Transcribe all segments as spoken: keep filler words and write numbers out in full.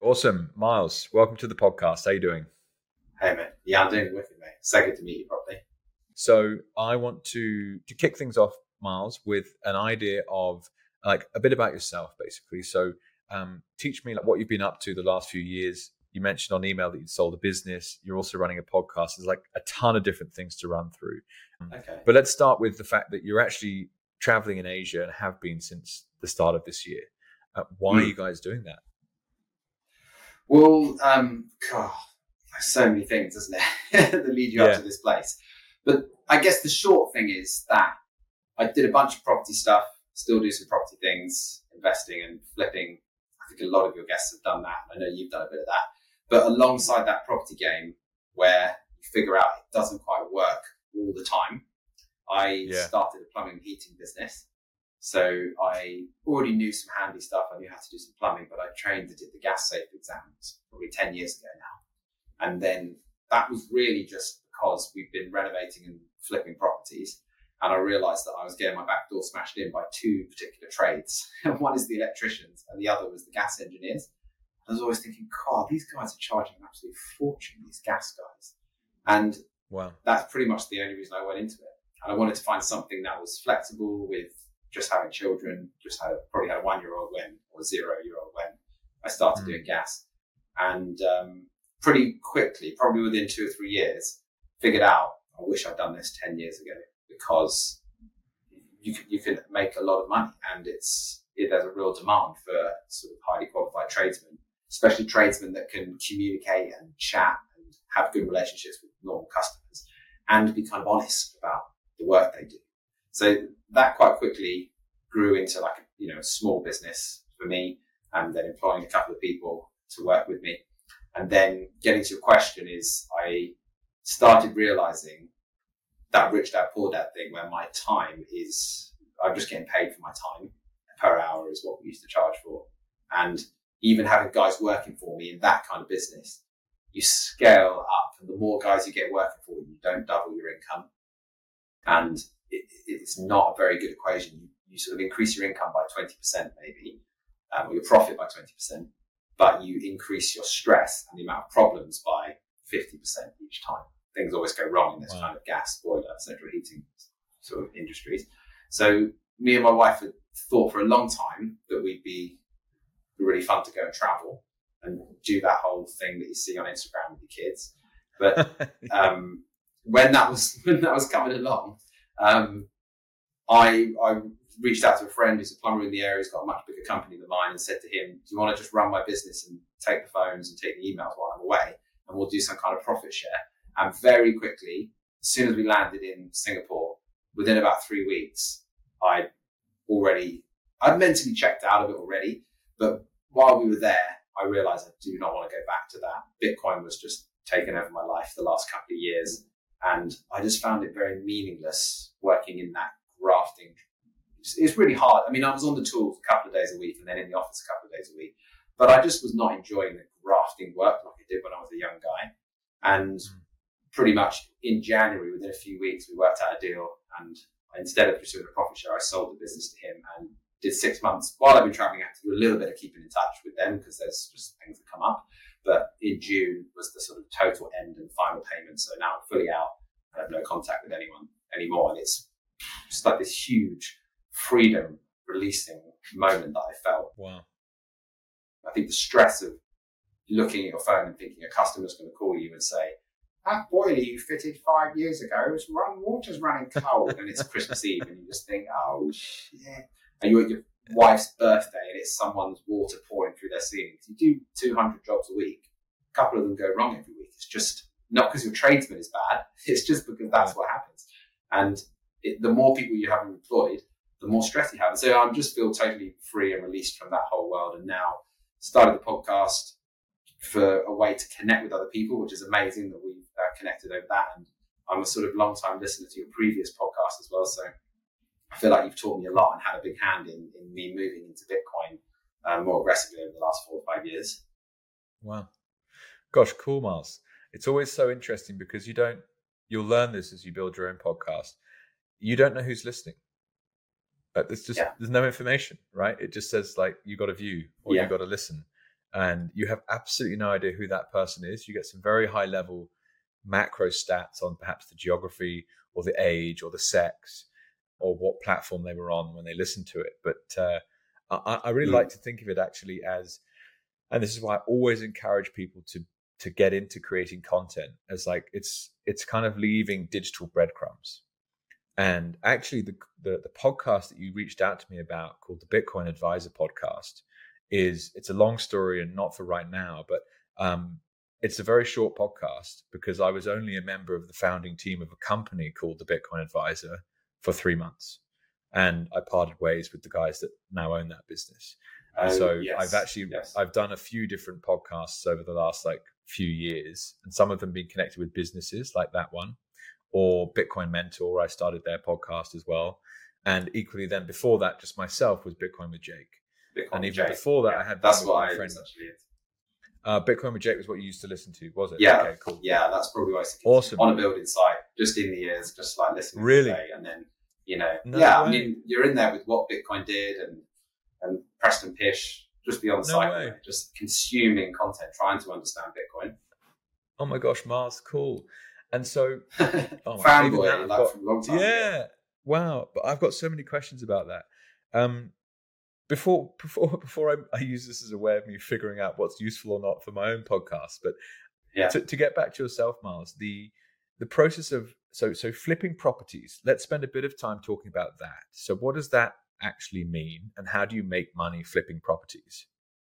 Awesome. Miles, welcome to the podcast. How you doing? Hey, mate. Yeah, I'm doing wicked, mate. So good to meet you properly. So I want to, to kick things off, Miles, with an idea of like a bit about yourself, basically. So um, teach me like what you've been up to the last few years. You mentioned on email that you'd sold a business. You're also running a podcast. There's like a ton of different things to run through. Okay. But let's start with the fact that you're actually traveling in Asia and have been since the start of this year. Uh, why mm. are you guys doing that? Well, um, God, there's so many things, isn't it, that lead you yeah. up to this place. But I guess the short thing is that I did a bunch of property stuff, still do some property things, investing and flipping. I think a lot of your guests have done that. I know you've done a bit of that. But alongside that property game, where you figure out it doesn't quite work all the time, I yeah. started a plumbing and heating business. So I already knew some handy stuff. I knew how to do some plumbing, but I trained and did the gas safe exams probably ten years ago now. And then that was really just because we've been renovating and flipping properties. And I realized that I was getting my back door smashed in by two particular trades. One is the electricians and the other was the gas engineers. I was always thinking, God, these guys are charging an absolute fortune, these gas guys. And wow. that's pretty much the only reason I went into it. And I wanted to find something that was flexible with just having children, just had probably had a one-year-old when, or a zero-year-old when I started mm. doing gas. And um, pretty quickly, probably within two or three years, figured out, I wish I'd done this ten years ago, because you can, you can make a lot of money, and it's it, there's a real demand for sort of highly qualified tradesmen, especially tradesmen that can communicate and chat and have good relationships with normal customers and be kind of honest about the work they do. So that quite quickly grew into like, you know, a small business for me, and then employing a couple of people to work with me. And then getting to your question is I started realizing that rich dad, poor dad thing where my time is, I'm just getting paid for my time. Per hour is what we used to charge for. And even having guys working for me in that kind of business, you scale up, and the more guys you get working for you, you don't double your income. And it, it's not a very good equation. You, you sort of increase your income by twenty percent maybe, um, or your profit by twenty percent, but you increase your stress and the amount of problems by fifty percent each time. Things always go wrong in this wow. kind of gas, boiler, central heating sort of industries. So me and my wife had thought for a long time that we'd be really fun to go and travel and do that whole thing that you see on Instagram with your kids. But um, when that was when that was coming along, um, I I reached out to a friend who's a plumber in the area. He's got a much bigger company than mine, and said to him, "Do you want to just run my business and take the phones and take the emails while I'm away, and we'll do some kind of profit share?" And very quickly, as soon as we landed in Singapore, within about three weeks, I already, I'd mentally checked out of it already. But while we were there, I realized I do not want to go back to that. Bitcoin was just taking over my life the last couple of years. And I just found it very meaningless working in that grafting. It's, it's really hard. I mean, I was on the tools a couple of days a week and then in the office a couple of days a week. But I just was not enjoying the grafting work like I did when I was a young guy. And pretty much in January, within a few weeks, we worked out a deal, and instead of pursuing a profit share, I sold the business to him and did six months while I've been traveling out to do a little bit of keeping in touch with them because there's just things that come up. But in June was the sort of total end and final payment. So now I'm fully out. I have no contact with anyone anymore. And it's just like this huge freedom releasing moment that I felt. Wow. I think the stress of looking at your phone and thinking a customer's going to call you and say, "That boiler you fitted five years ago, it's run, water's running cold," and it's Christmas Eve, and you just think, "Oh shit!" And you're at your wife's birthday, and it's someone's water pouring through their ceilings. You do two hundred jobs a week. A couple of them go wrong every week. It's just not because your tradesman is bad. It's just because that's what happens. And it, the more people you have employed, the more stress you have. And so I just feel totally free and released from that whole world. And now started the podcast for a way to connect with other people, which is amazing that we've uh, connected over that. And I'm a sort of long time listener to your previous podcast as well. So I feel like you've taught me a lot and had a big hand in, in me moving into Bitcoin uh, more aggressively over the last four or five years. Wow. Gosh, cool, Miles. It's always so interesting because you don't, you'll learn this as you build your own podcast. You don't know who's listening. But there's just, yeah. there's no information, right? It just says like, you got a view or yeah. you got to listen. and you have absolutely no idea who that person is. You get some very high level macro stats on perhaps the geography or the age or the sex or what platform they were on when they listened to it. But uh, I, I really mm. like to think of it actually as, and this is why I always encourage people to to get into creating content, as like it's it's kind of leaving digital breadcrumbs. And actually, the, the the podcast that you reached out to me about, called the Bitcoin Advisor Podcast, is it's a long story and not for right now, but um, it's a very short podcast because I was only a member of the founding team of a company called the Bitcoin Advisor for three months, and I parted ways with the guys that now own that business. And so yes. I've actually yes. I've done a few different podcasts over the last like few years, and some of them being connected with businesses like that one, or Bitcoin Mentor. I started their podcast as well, and equally then before that, just myself was Bitcoin with Jake. Bitcoin and even Jake. before that, yeah. I had that's with what my I friend. actually. Uh, Bitcoin with Jake was what you used to listen to, was it? Yeah, okay, cool. Yeah, that's probably why. It's awesome. On a building site, just in the ears, just like listening. Really? Today, and then you know, no yeah, way. I mean, you're in there with what Bitcoin did and and Preston Pish. Just be on the no site, way. just consuming content, trying to understand Bitcoin. Oh my gosh, Mars, cool. And so, oh fanboy, like got, from a long time yeah, ago. Wow. But I've got so many questions about that. Um, before before before I, I use this as a way of me figuring out what's useful or not for my own podcast, but yeah. to, to get back to yourself, Miles, the the process of so so flipping properties. Let's spend a bit of time talking about that. So, what does that actually mean, and how do you make money flipping properties?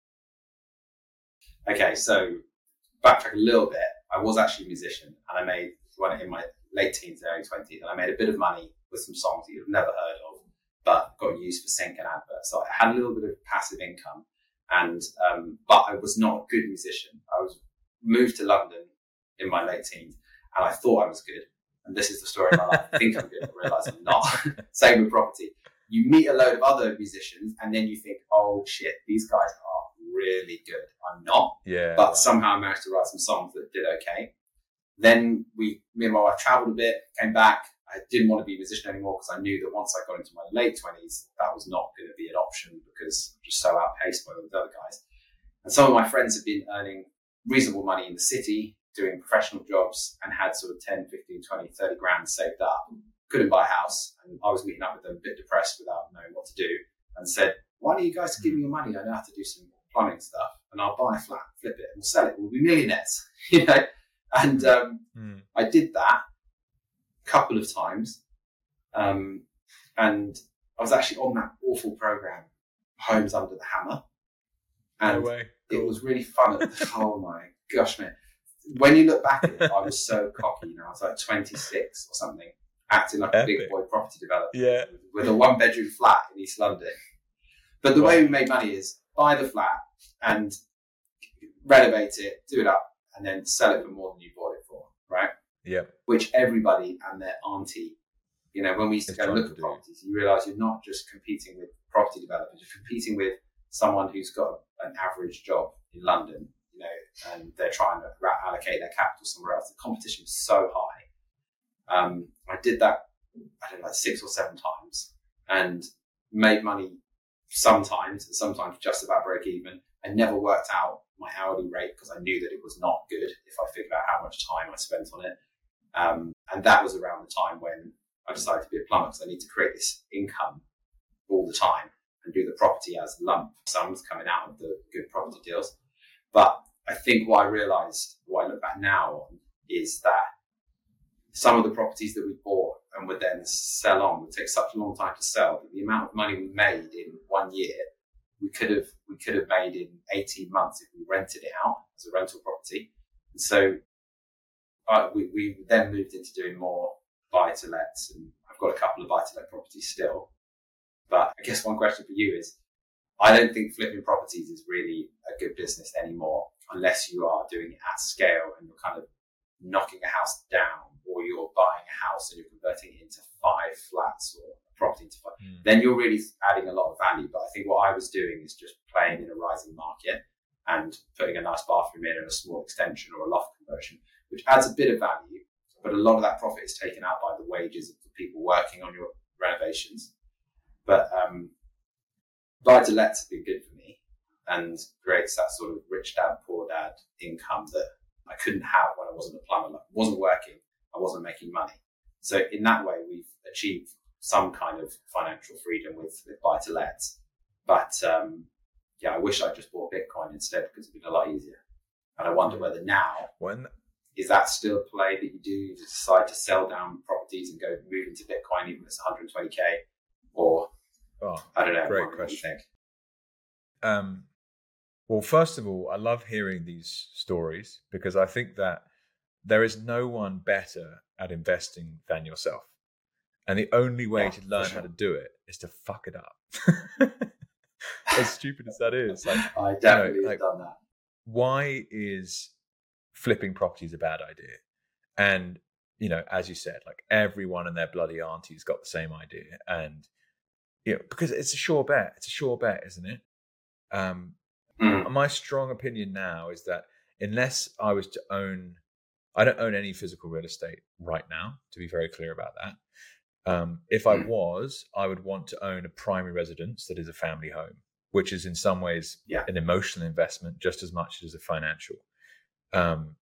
Okay, so backtrack a little bit. I was actually a musician, and I made one in my late teens, early twenties, and I made a bit of money with some songs that you've never heard of, but got used for sync and adverts. So I had a little bit of passive income, and um, but I was not a good musician. I was moved to London in my late teens, and I thought I was good. And this is the story of my life. I think I'm good, I realise I'm not. Same with property. You meet a load of other musicians, and then you think, oh shit, these guys are really good. I'm not. Yeah. But somehow I managed to write some songs that did okay. Then we, me and my wife travelled a bit, came back. I didn't want to be a musician anymore because I knew that once I got into my late twenties, that was not going to be an option because I'm just so outpaced by all the other guys. And some of my friends have been earning reasonable money in the city, doing professional jobs, and had sort of ten, fifteen, twenty, thirty grand saved up. Couldn't buy a house. And I was meeting up with them a bit depressed without knowing what to do, and said, why don't you guys give me your money? I know how to do some plumbing stuff, and I'll buy a flat, flip it, and we'll sell it. We'll be millionaires, you know? And um, mm. I did that a couple of times. Um, and I was actually on that awful program, Homes Under the Hammer. And no way. Cool. It was really fun. At the, oh my gosh, man. When you look back at it, I was so cocky. You know, I was like twenty-six or something, acting like Epic. a big boy property developer. Yeah. With, with a one bedroom flat in East London. But the wow. way we made money is buy the flat and renovate it, do it up, and then sell it for more than you bought it for, right? Yeah. Which everybody and their auntie, you know, when we used to it's go and look at do. properties, you realise you're not just competing with property developers, you're competing with someone who's got an average job in London, you know, and they're trying to allocate their capital somewhere else. The competition is so high. Um, I did that, I don't know, like six or seven times and made money sometimes, and sometimes just about break even. I never worked out my hourly rate because I knew that it was not good if I figured out how much time I spent on it. Um, and that was around the time when I decided to be a plumber because I need to create this income all the time and do the property as lump sums coming out of the good property deals. But I think what I realised, what I look back now on, is that some of the properties that we bought and would then sell on would take such a long time to sell that the amount of money we made in one year, we could have we could have made in eighteen months if we rented it out as a rental property. And so uh, we, we then moved into doing more buy-to-lets, and I've got a couple of buy-to-let properties still. But I guess one question for you is, I don't think flipping properties is really a good business anymore unless you are doing it at scale and you're kind of knocking a house down, or you're buying a house and you're converting it into five flats or a property into five. Mm. Then you're really adding a lot of value. But I think what I was doing is just playing in a rising market and putting a nice bathroom in and a small extension or a loft conversion, which adds a bit of value. But a lot of that profit is taken out by the wages of the people working on your renovations. But um, buy-to-lets have been good for me. and creates that sort of rich dad, poor dad income that I couldn't have when I wasn't a plumber. Like, I wasn't working, I wasn't making money. So in that way, we've achieved some kind of financial freedom with, with buy-to-lets. But um, yeah, I wish I just bought Bitcoin instead, because it'd been a lot easier. And I wonder whether now, when is that still a play that you do? You decide to sell down properties and go move into Bitcoin, even if it's one hundred twenty K, or oh, I don't know. Great what, question. What do you think? Um, well, first of all, I love hearing these stories, because I think that there is no one better at investing than yourself. And the only way Yeah, to learn sure. how to do it is to fuck it up. As stupid as that is. Like, I definitely you know, have like, done that. Why is flipping properties a bad idea? And, you know, as you said, like, everyone and their bloody auntie's got the same idea. And, you know, because it's a sure bet. It's a sure bet, isn't it? Um, Mm. My strong opinion now is that unless I was to own, I don't own any physical real estate right now, to be very clear about that. Um, if I was, I would want to own a primary residence that is a family home, which is in some ways Yeah. an emotional investment just as much as a financial. Um,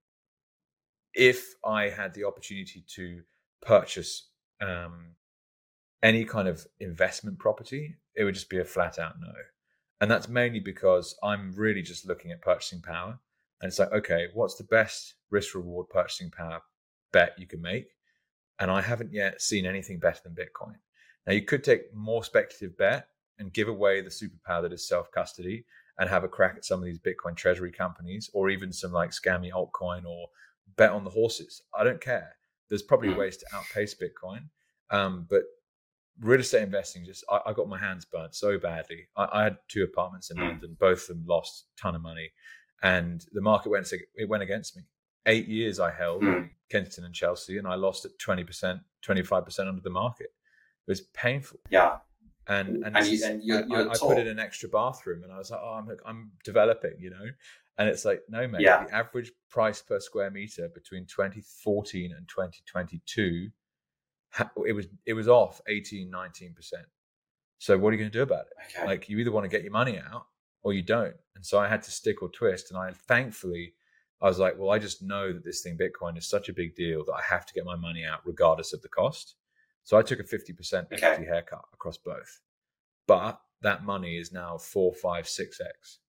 if I had the opportunity to purchase um, any kind of investment property, it would just be a flat out no. And that's mainly because I'm really just looking at purchasing power. And it's like, okay, what's the best risk reward purchasing power bet you can make? And I haven't yet seen anything better than Bitcoin. Now, you could take more speculative bet and give away the superpower that is self-custody and have a crack at some of these Bitcoin treasury companies, or even some like scammy altcoin, or bet on the horses. I don't care. There's probably ways to outpace Bitcoin. Um, but real estate investing, just I, I got my hands burnt so badly. I, I had two apartments in Mm. London, both of them lost a ton of money, and the market went it went against me. Eight years I held Mm. Kensington and Chelsea, and I lost at twenty percent, twenty-five percent under the market. It was painful. Yeah. And and, And you- and you're- I, you're I, I put in an extra bathroom, and I was like, oh, I'm I'm developing, you know. And it's like, no, mate. Yeah. The average price per square meter between twenty fourteen and twenty twenty-two, it was it was off eighteen, nineteen percent. So what are you going to do about it? Okay. Like, you either want to get your money out or you don't. And so I had to stick or twist. And I thankfully, I was like, well, I just know that this thing, Bitcoin, is such a big deal that I have to get my money out regardless of the cost. So I took a fifty percent Okay. equity haircut across both. But that money is now four, five, six X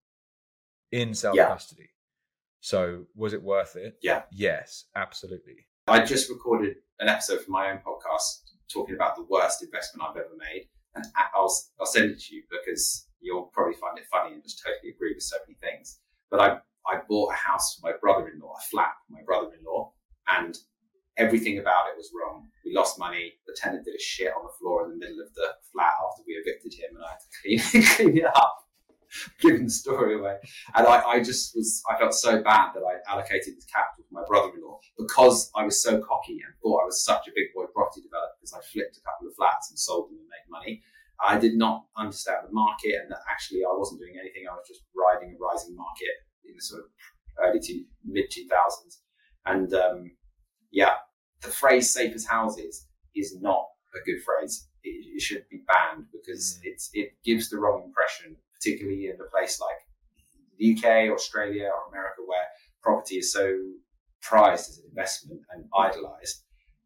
in self-custody. Yeah. So was it worth it? Yeah. Yes, absolutely. I just recorded an episode for my own podcast talking about the worst investment I've ever made. And I'll, I'll send it to you, because you'll probably find it funny and just totally agree with so many things. But I, I bought a house for my brother-in-law, a flat for my brother-in-law, and everything about it was wrong. We lost money. The tenant did a shit on the floor in the middle of the flat after we evicted him, and I had to clean, clean it up, giving the story away. And I, I just was, I felt so bad that I allocated this capital to my brother-in-law, because I was so cocky and thought I was such a big boy property developer, because I flipped a couple of flats and sold them and made money. I did not understand the market, and that actually I wasn't doing anything. I was just riding a rising market in the sort of early to mid two thousands. And um, yeah, the phrase "safe as houses" is not a good phrase. It, it should be banned, because mm. it's it gives the wrong impression, particularly in a place like the U K, Australia, or America, where property is so prized as an investment and idolized.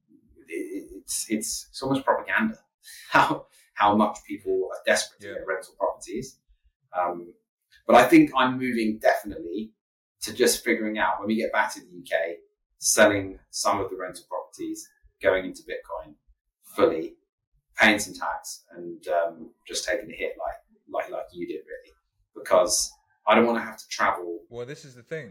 It, it's it's it's almost propaganda. How how much people are desperate to yeah. get rental properties. Um, but I think I'm moving definitely to just figuring out, when we get back to the U K, selling some of the rental properties, going into Bitcoin fully, paying some tax, and um, just taking a hit like like like you did, really, because I don't want to have to travel. Well, this is the thing.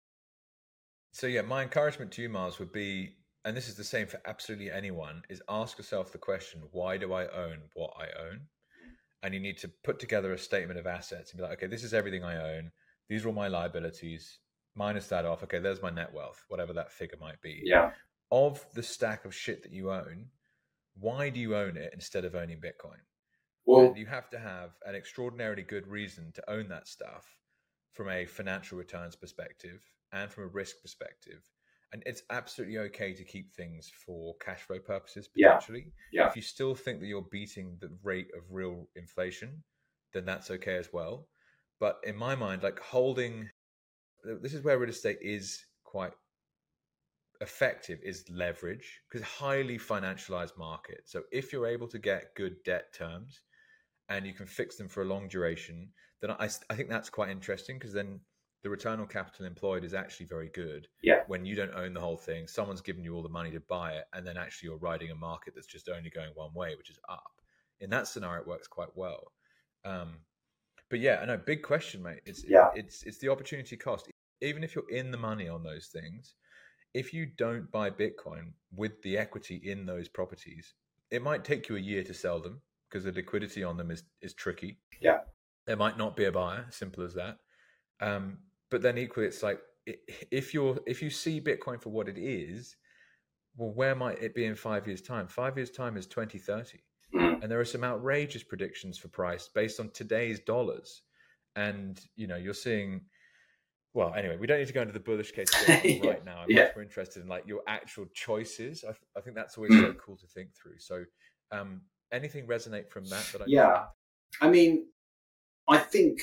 So yeah, my encouragement to you, Miles, would be, and this is the same for absolutely anyone, is ask yourself the question, why do I own what I own? And you need to put together a statement of assets and be like, okay, this is everything I own. These are all my liabilities. Minus that off. Okay, there's my net wealth, whatever that figure might be. Yeah. Of the stack of shit that you own, why do you own it instead of owning Bitcoin? Well, and you have to have an extraordinarily good reason to own that stuff from a financial returns perspective and from a risk perspective. And it's absolutely okay to keep things for cash flow purposes, potentially. Yeah. Yeah. If you still think that you're beating the rate of real inflation, then that's okay as well. But in my mind, like holding, this is where real estate is quite effective, is leverage, because highly financialized market. So if you're able to get good debt terms and you can fix them for a long duration, then I, I think that's quite interesting, because then the return on capital employed is actually very good. Yeah. When you don't own the whole thing, someone's given you all the money to buy it, and then actually you're riding a market that's just only going one way, which is up. In that scenario, it works quite well. Um, but yeah, I know, big question, mate. It's yeah. it, it's it's the opportunity cost. Even if you're in the money on those things, if you don't buy Bitcoin with the equity in those properties, it might take you a year to sell them, because the liquidity on them is is tricky. Yeah. There might not be a buyer, simple as that. Um, but then equally, it's like, if you're if you see Bitcoin for what it is, well, where might it be in five years' time? Five years' time is twenty thirty. Mm. And there are some outrageous predictions for price based on today's dollars. And, you know, you're seeing, well, anyway, we don't need to go into the bullish case right yeah. now. I'm yeah. much more interested in like your actual choices. I, th- I think that's always mm. so cool to think through. So um, anything resonate from that? that I yeah. I mean, I think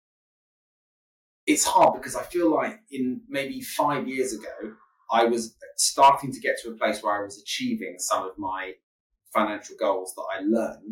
it's hard, because I feel like in maybe five years ago, I was starting to get to a place where I was achieving some of my financial goals that I learned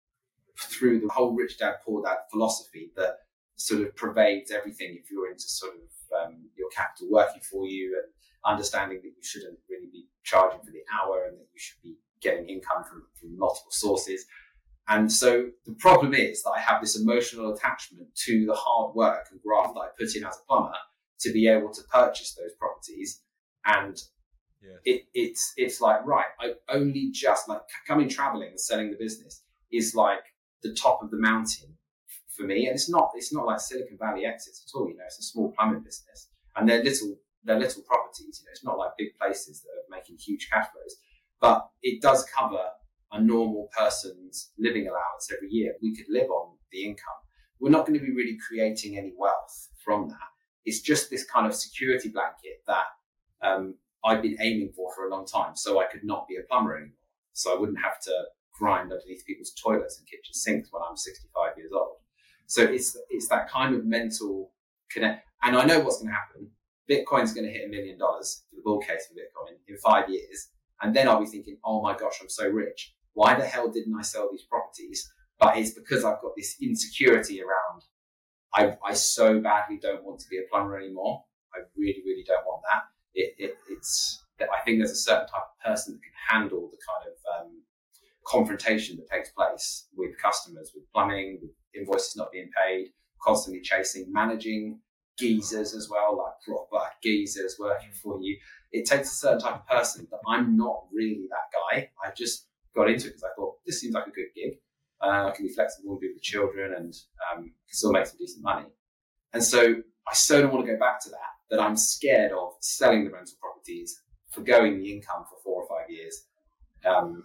through the whole rich dad, poor dad philosophy that sort of pervades everything. If you're into sort of um, your capital working for you, and understanding that you shouldn't really be charging for the hour, and that you should be getting income from, from multiple sources. And so the problem is that I have this emotional attachment to the hard work and graft that I put in as a plumber to be able to purchase those properties. And yeah. it, it's it's like, right, I only just, like, coming traveling and selling the business is like the top of the mountain for me. And it's not it's not like Silicon Valley exits at all. You know, it's a small plumbing business, and they're little they're little properties. You know, it's not like big places that are making huge cash flows, but it does cover a normal person's living allowance every year. We could live on the income. We're not going to be really creating any wealth from that. It's just this kind of security blanket that um, I've been aiming for for a long time, so I could not be a plumber anymore. So I wouldn't have to grind underneath people's toilets and kitchen sinks when I'm sixty-five years old. So it's it's that kind of mental connect. And I know what's going to happen. Bitcoin's going to hit a million dollars for the bull case for Bitcoin in five years. And then I'll be thinking, oh my gosh, I'm so rich. Why the hell didn't I sell these properties? But it's because I've got this insecurity around, I, I so badly don't want to be a plumber anymore. I really, really don't want that. It, it, it's, I think there's a certain type of person that can handle the kind of um, confrontation that takes place with customers, with plumbing, with invoices not being paid, constantly chasing, managing geezers as well, like proper geezers working for you. It takes a certain type of person, but I'm not really that guy. I just got into it because I thought, this seems like a good gig. Uh, I can be flexible and be with children, and um, can still make some decent money. And so I so don't want to go back to that, that I'm scared of selling the rental properties, forgoing the income for four or five years. Um,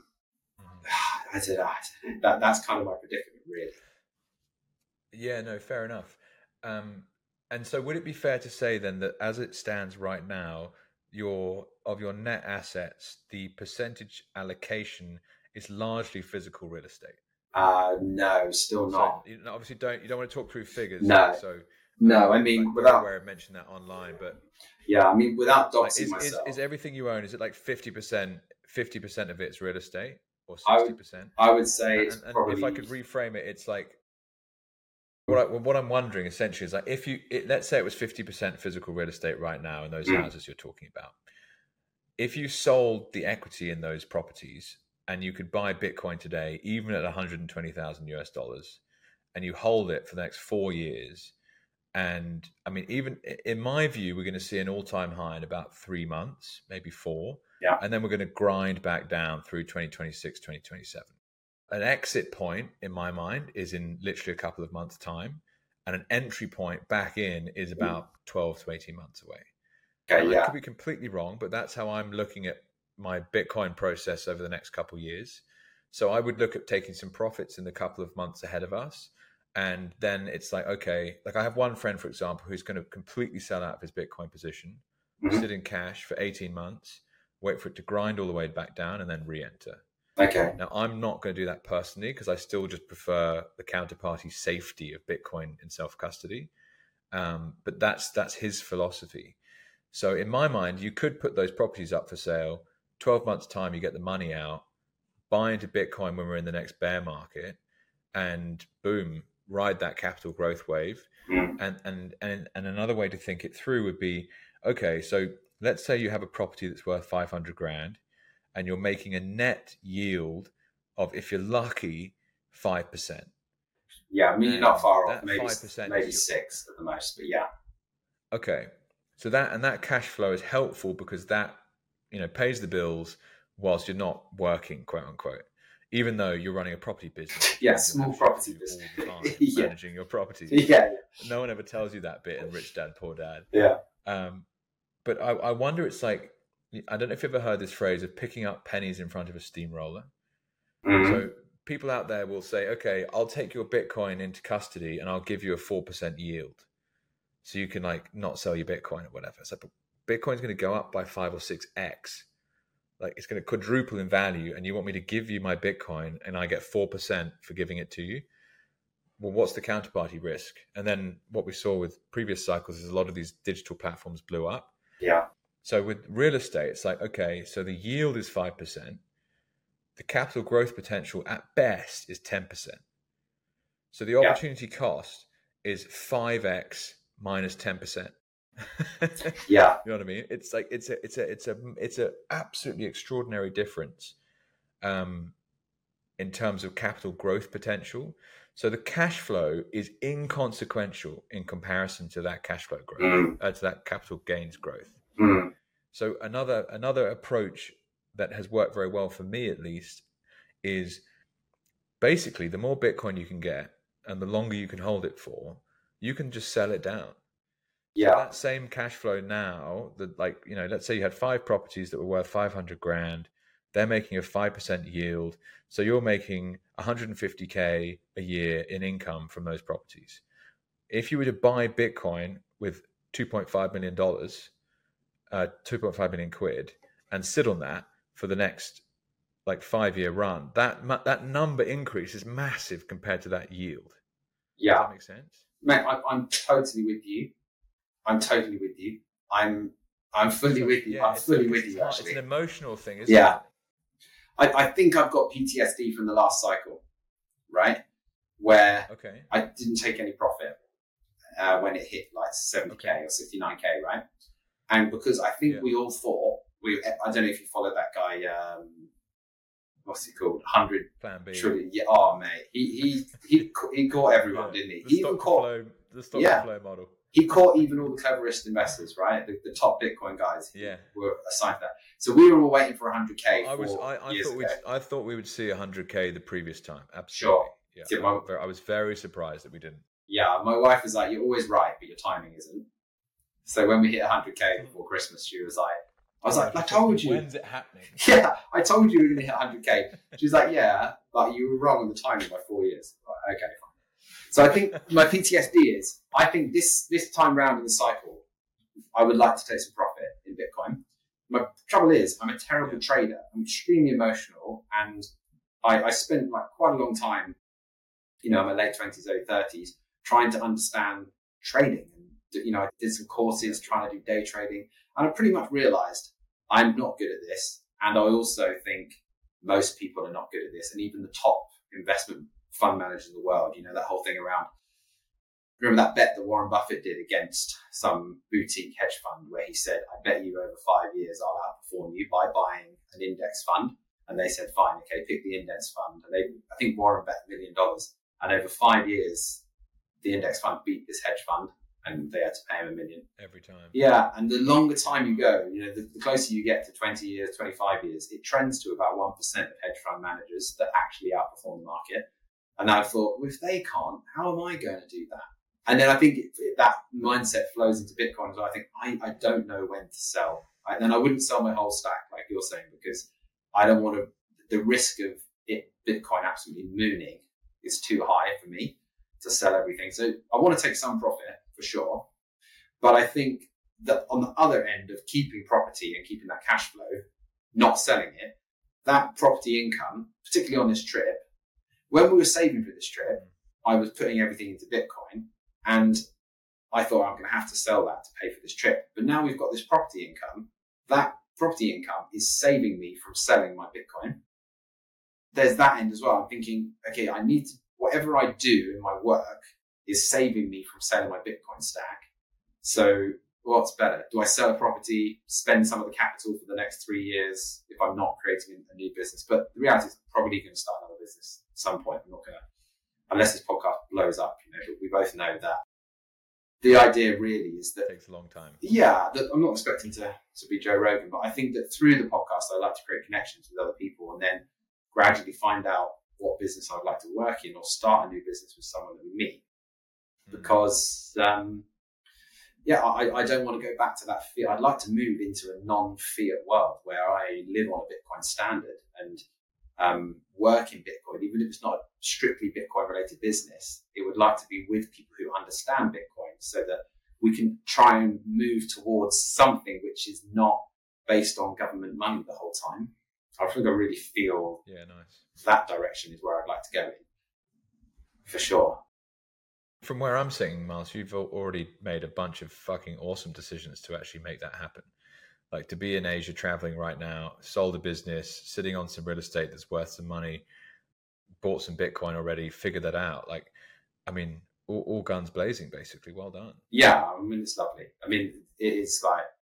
I don't know. That, that's kind of my predicament, really. Yeah, no, fair enough. Um, and so would it be fair to say then that as it stands right now, your of your net assets, the percentage allocation is largely physical real estate? Uh, no, still not. So, you know, obviously, don't you don't want to talk through figures. No, so no. I mean, like, without aware of mentioning that online, but yeah, I mean, without doxing like, is, myself, is, is everything you own? Is it like fifty percent? Fifty percent of it's real estate, or I sixty would, percent? I would say and, it's and probably. If I could reframe it, it's like what I, what I'm wondering essentially is like if you it, let's say it was fifty percent physical real estate right now in those mm. houses you're talking about. If you sold the equity in those properties and you could buy Bitcoin today, even at one hundred twenty thousand U S dollars, and you hold it for the next four years, and I mean, even in my view, we're going to see an all-time high in about three months, maybe four, yeah. and then we're going to grind back down through twenty twenty-six, twenty twenty-seven. An exit point, in my mind, is in literally a couple of months' time, and an entry point back in is about twelve to eighteen months away. Okay, and yeah. I could be completely wrong, but that's how I'm looking at my Bitcoin process over the next couple of years. So I would look at taking some profits in the couple of months ahead of us. And then it's like, okay, like I have one friend, for example, who's going to completely sell out of his Bitcoin position, mm-hmm. sit in cash for eighteen months, wait for it to grind all the way back down, and then re-enter. Okay. Now, I'm not going to do that personally because I still just prefer the counterparty safety of Bitcoin in self-custody. Um, but that's that's his philosophy. So in my mind, you could put those properties up for sale. twelve months time, you get the money out, buy into Bitcoin when we're in the next bear market, and boom, ride that capital growth wave. Mm. And and and and another way to think it through would be, okay, so let's say you have a property that's worth five hundred grand, and you're making a net yield of, if you're lucky, five percent. Yeah, I mean, you're not far off. Maybe five percent maybe six at the most, but yeah. Okay, so that and that cash flow is helpful because that, you know, pays the bills whilst you're not working, quote unquote. Even though you're running a property business. Yeah, small property business. Yeah. Managing your properties. Yeah, yeah. No one ever tells you that bit in Rich Dad, Poor Dad. Yeah. Um, but I, I wonder, it's like, I don't know if you've ever heard this phrase of picking up pennies in front of a steamroller. Mm-hmm. So people out there will say, okay, I'll take your Bitcoin into custody and I'll give you a four percent yield. So you can like not sell your Bitcoin or whatever. So Bitcoin's going to go up by five or six X. Like it's going to quadruple in value, and you want me to give you my Bitcoin and I get four percent for giving it to you? Well, what's the counterparty risk? And then what we saw with previous cycles is a lot of these digital platforms blew up. Yeah. So with real estate, it's like, okay, so the yield is five percent. The capital growth potential at best is ten percent. So the opportunity yeah. cost is five X minus ten percent. Yeah, you know what I mean. It's like it's a it's a it's a it's a absolutely extraordinary difference, um, in terms of capital growth potential. So the cash flow is inconsequential in comparison to that cash flow growth, mm. uh, to that capital gains growth. Mm. So another another approach that has worked very well for me, at least, is basically the more Bitcoin you can get and the longer you can hold it for, you can just sell it down. Yeah. So that same cash flow now, that like, you know, let's say you had five properties that were worth five hundred grand, they're making a five percent yield. So you're making one hundred fifty K a year in income from those properties. If you were to buy Bitcoin with two point five million dollars, uh, two point five million quid, and sit on that for the next like five year run, that, that number increase is massive compared to that yield. Yeah. Does that make sense? Mate, I, I'm totally with you. I'm totally with you. I'm I'm fully so, with you. Yeah, I'm fully it's, with it's you, hard. actually. It's an emotional thing, isn't yeah. it? Yeah. I, I think I've got P T S D from the last cycle, right? Where okay. I didn't take any profit uh, when it hit like seventy K okay. or sixty-nine K, right? And because I think yeah. we all thought, we I don't know if you followed that guy, um, what's he called? one hundred Plan B. Trillion. Yeah, oh, mate. He, he, he, he caught everyone, yeah. didn't he? The he stock even caught, flow, the stock yeah. flow model. He caught even all the cleverest investors, right? The, the top Bitcoin guys yeah. were assigned to that. So we were all waiting for one hundred K. I was, I, I years thought we, I thought we would see one hundred K the previous time. Absolutely. Sure. Yeah. Yeah, I, my, very, I was very surprised that we didn't. Yeah, my wife was like, "You're always right, but your timing isn't." So when we hit one hundred K before Christmas, she was like, "I was oh, like, I told you." When's it happening? Yeah, I told you we were going to hit one hundred K. She was like, "Yeah, but you were wrong on the timing by four years." Like, okay, fine. So I think my P T S D is, I think this this time round in the cycle, I would like to take some profit in Bitcoin. My trouble is, I'm a terrible yeah. trader. I'm extremely emotional, and I, I spent like quite a long time, you know, in my late twenties, early thirties, trying to understand trading. And you know, I did some courses trying to do day trading, and I pretty much realised I'm not good at this. And I also think most people are not good at this, and even the top investment fund managers in the world, you know, that whole thing around, remember that bet that Warren Buffett did against some boutique hedge fund where he said, I bet you over five years I'll outperform you by buying an index fund. And they said, fine, okay, pick the index fund. And they, I think Warren bet a million dollars. And over five years, the index fund beat this hedge fund and they had to pay him a million. Every time. Yeah. And the longer time you go, you know, the, the closer you get to twenty years, twenty-five years, it trends to about one percent of hedge fund managers that actually outperform the market. And I thought, well, if they can't, how am I going to do that? And then I think it, it, that mindset flows into Bitcoin as well. I think I, I don't know when to sell. And then I wouldn't sell my whole stack, like you're saying, because I don't want to, the risk of it, Bitcoin absolutely mooning is too high for me to sell everything. So I want to take some profit for sure. But I think that on the other end of keeping property and keeping that cash flow, not selling it, that property income, particularly on this trip, when we were saving for this trip, I was putting everything into Bitcoin, and I thought I'm going to have to sell that to pay for this trip. But now we've got this property income. That property income is saving me from selling my Bitcoin. There's that end as well. I'm thinking, okay, I need to, whatever I do in my work is saving me from selling my Bitcoin stack. So what's better? Do I sell a property, spend some of the capital for the next three years if I'm not creating a new business? But the reality is I'm probably going to start another business at some point. I'm not going to, unless this podcast blows up, you know, but we both know that the idea really is that it takes a long time. Yeah, that I'm not expecting to, to be Joe Rogan, but I think that through the podcast, I like to create connections with other people and then gradually find out what business I'd like to work in or start a new business with someone that we meet. Mm-hmm. Because, um, yeah, I, I don't want to go back to that fiat. I'd like to move into a non-fiat world where I live on a Bitcoin standard and um, work in Bitcoin, even if it's not a strictly Bitcoin related business. It would like to be with people who understand Bitcoin so that we can try and move towards something which is not based on government money the whole time. I think I really feel yeah, nice. That direction is where I'd like to go in, for sure. From where I'm sitting, Miles, you've already made a bunch of fucking awesome decisions to actually make that happen. Like to be in Asia traveling right now, sold a business, sitting on some real estate that's worth some money, bought some Bitcoin already, figured that out. Like, I mean, all, all guns blazing, basically. Well done. Yeah, I mean, it's lovely. I mean, it is like,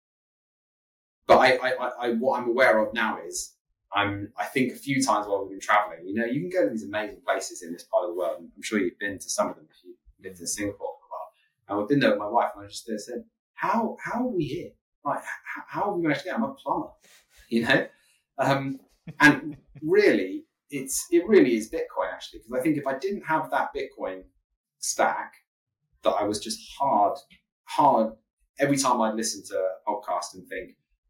but I, I, I, what I'm aware of now is, I'm, I think a few times while we've been traveling, you know, you can go to these amazing places in this part of the world. And I'm sure you've been to some of them if you've lived in Singapore for a while. And I've been there with my wife, and I just said, how, how are we here? Like, how, how have we managed to get? I'm a plumber, you know? Um, and really, it's, it really is Bitcoin actually. Because I think if I didn't have that Bitcoin stack, that I was just hard, hard, every time I'd listen to a podcast and think,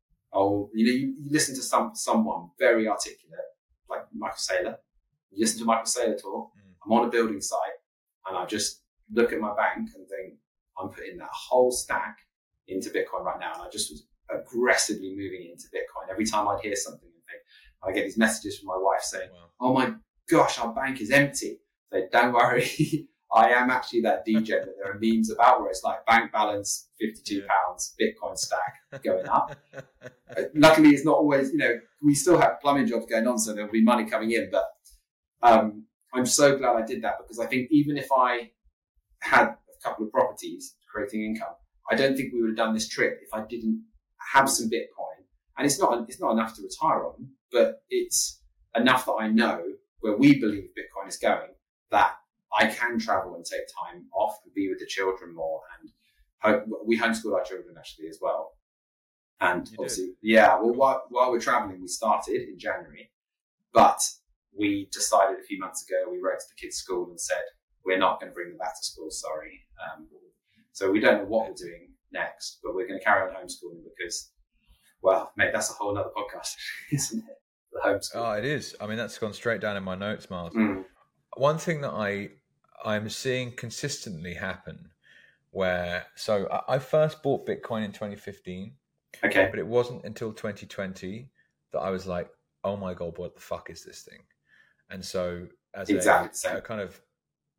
oh, you know, you, you listen to some someone very articulate, like Michael Saylor. You listen to Michael Saylor talk. Mm. I'm on a building site, and I just look at my bank and think, I'm putting that whole stack into Bitcoin right now. And I just was aggressively moving into Bitcoin. Every time I'd hear something and think, I get these messages from my wife saying, wow. Oh my gosh, our bank is empty. So don't worry. I am actually that D J that there are memes about where it's like bank balance, fifty-two pounds, yeah. Bitcoin stack going up. Luckily, it's not always, you know, we still have plumbing jobs going on, so there'll be money coming in. But um, I'm so glad I did that, because I think even if I had a couple of properties creating income, I don't think we would have done this trip if I didn't have some Bitcoin. And it's not, it's not enough to retire on, but it's enough that I know where we believe Bitcoin is going, that I can travel and take time off and be with the children more. And hope, we homeschool our children actually as well. And you obviously, did. yeah, well, while, while we're traveling, we started in January, but we decided a few months ago, we wrote to the kids' school and said, we're not going to bring them back to school, sorry. Um, so we don't know what we're doing next, but we're going to carry on homeschooling because, well, mate, that's a whole other podcast, isn't it? The homeschool. Oh, it is. I mean, that's gone straight down in my notes, Miles. Mm. One thing that I, I'm seeing consistently happen where, so I, I first bought Bitcoin in twenty fifteen. Okay. But it wasn't until twenty twenty that I was like, oh my God, what the fuck is this thing? And so as exactly. a, a kind of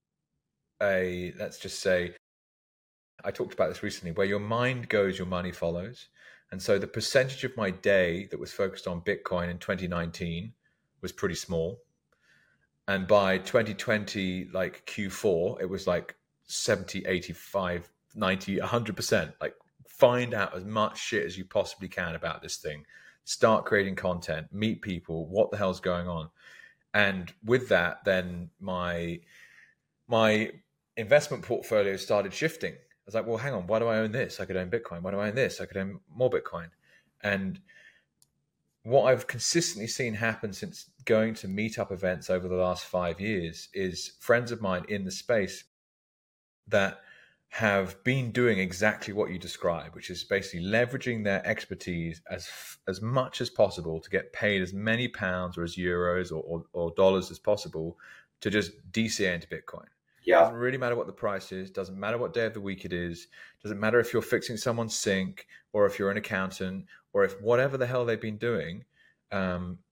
a, let's just say, I talked about this recently, where your mind goes, your money follows. And so the percentage of my day that was focused on Bitcoin in twenty nineteen was pretty small. And by twenty twenty, like Q four, it was like seventy, eighty-five, ninety, one hundred percent. Like, find out as much shit as you possibly can about this thing. Start creating content, meet people, what the hell's going on. And with that, then my my investment portfolio started shifting. I was like, well, hang on, why do I own this? I could own Bitcoin. Why do I own this? I could own more Bitcoin. And what I've consistently seen happen since going to meetup events over the last five years is friends of mine in the space that have been doing exactly what you describe, which is basically leveraging their expertise as as much as possible to get paid as many pounds or as euros or, or, or dollars as possible to just D C A into Bitcoin. Yeah. Doesn't really matter what the price is. Doesn't matter what day of the week it is. Doesn't matter if you're fixing someone's sink or if you're an accountant or if whatever the hell they've been doing. Um,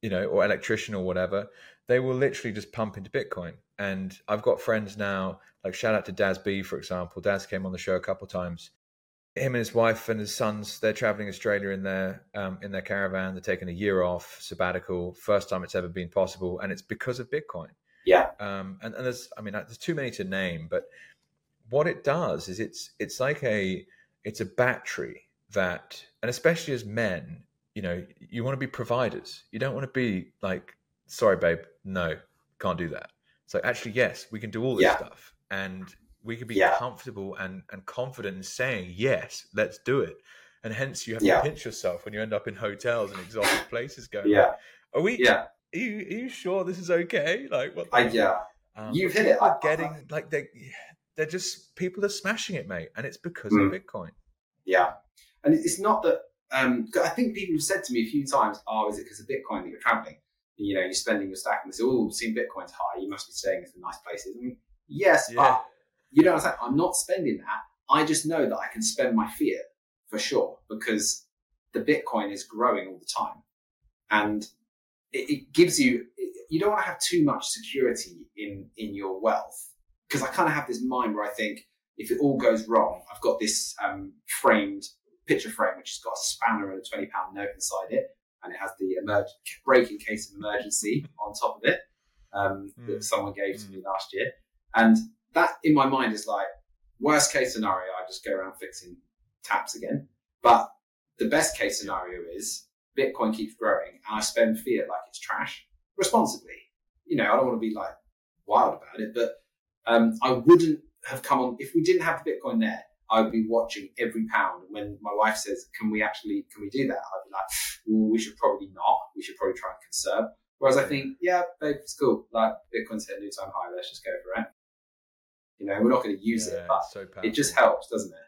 you know, or electrician or whatever, they will literally just pump into Bitcoin. And I've got friends now, like shout out to Daz B, for example. Daz came on the show a couple of times. Him and his wife and his sons, they're traveling Australia in their um, in their caravan. They're taking a year off, sabbatical, first time it's ever been possible, and it's because of Bitcoin. Yeah. Um, and, and there's, I mean, there's too many to name, but what it does is it's it's like a it's a battery that, and especially as men, you know, you want to be providers. You don't want to be like, sorry, babe, no, can't do that. So actually, yes, we can do all this yeah. stuff, and we can be yeah. comfortable and, and confident in saying, yes, let's do it. And hence you have yeah. to pinch yourself when you end up in hotels and exotic places going, yeah. like, are we, yeah. are you, are you sure this is okay? Like, what? The I, yeah. Um, You've hit it. Are getting, I, I, like, they, they're just, people are smashing it, mate. And it's because mm. of Bitcoin. Yeah. And it's not that, um, I think people have said to me a few times, oh, is it because of Bitcoin that you're traveling? You know, you're spending your stack and they say, oh, seeing Bitcoin's high, you must be staying in some nice places. I mean, yes, yeah. but you know what I'm saying? I'm not spending that. I just know that I can spend my fiat for sure because the Bitcoin is growing all the time. And it, it gives you, you don't want to have too much security in, in your wealth. Because I kind of have this mind where I think if it all goes wrong, I've got this um, framed picture frame, which has got a spanner and a twenty pound note inside it. And it has the emerg- break in case of emergency on top of it um, mm. that someone gave to mm. me last year. And that in my mind is like, worst case scenario, I just go around fixing taps again. But the best case scenario is Bitcoin keeps growing and I spend fiat like it's trash responsibly. You know, I don't want to be like wild about it, but um, I wouldn't have come on, if we didn't have the Bitcoin there, I would be watching every pound. When my wife says, can we actually, can we do that? I'd be like, well, we should probably not. We should probably try and conserve. Whereas I think, yeah, babe, it's cool. Like Bitcoin's hit a new time high. Let's just go for it. You know, we're not going to use yeah, it, but so it just helps, doesn't it?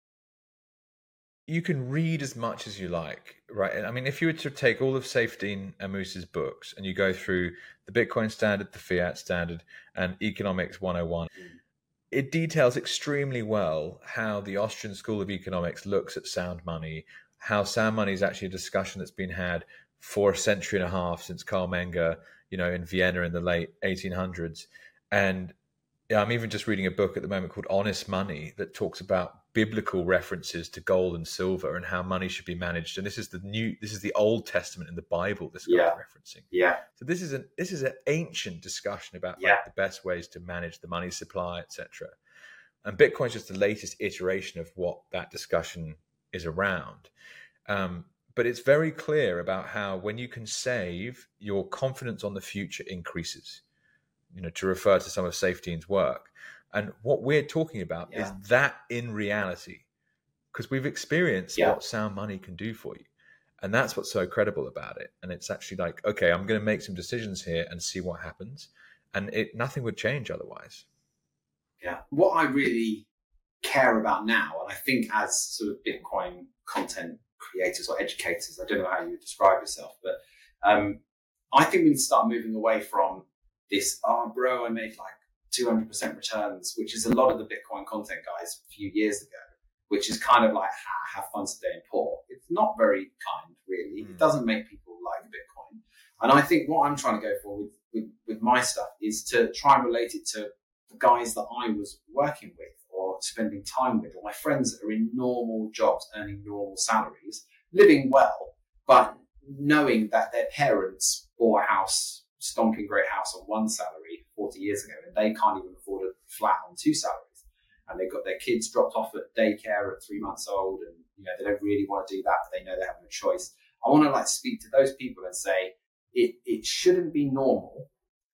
You can read as much as you like, right? I mean, if you were to take all of Saifedean Ammous's books and you go through the Bitcoin standard, the fiat standard, and Economics one oh one, mm. it details extremely well how the Austrian School of Economics looks at sound money, how sound money is actually a discussion that's been had for a century and a half since Carl Menger, you know, in Vienna in the late eighteen hundreds. And yeah, I'm even just reading a book at the moment called Honest Money that talks about biblical references to gold and silver and how money should be managed. And this is the new, this is the Old Testament in the Bible. This guy's yeah. referencing. Yeah. So this is an this is an ancient discussion about yeah. like, the best ways to manage the money supply, et cetera. And Bitcoin is just the latest iteration of what that discussion is around. Um, but it's very clear about how when you can save, your confidence on the future increases. You know, to refer to some of Saifedean's work. And what we're talking about yeah. is that in reality, because we've experienced yeah. what sound money can do for you. And that's what's so credible about it. And it's actually like, okay, I'm going to make some decisions here and see what happens. And it nothing would change otherwise. Yeah. What I really care about now, and I think as sort of Bitcoin content creators or educators, I don't know how you would describe yourself, but um, I think we need to start moving away from this, oh, bro, I made like two hundred percent returns, which is a lot of the Bitcoin content guys a few years ago, which is kind of like, ha, have fun staying poor. It's not very kind, really. Mm. It doesn't make people like Bitcoin. And I think what I'm trying to go for with, with, with my stuff is to try and relate it to the guys that I was working with or spending time with, or my friends that are in normal jobs, earning normal salaries, living well, but knowing that their parents bought a house, stonking great house on one salary forty years ago, and they can't even afford a flat on two salaries. And they've got their kids dropped off at daycare at three months old, and you know they don't really want to do that, but they know they have no choice. I want to like speak to those people and say it it shouldn't be normal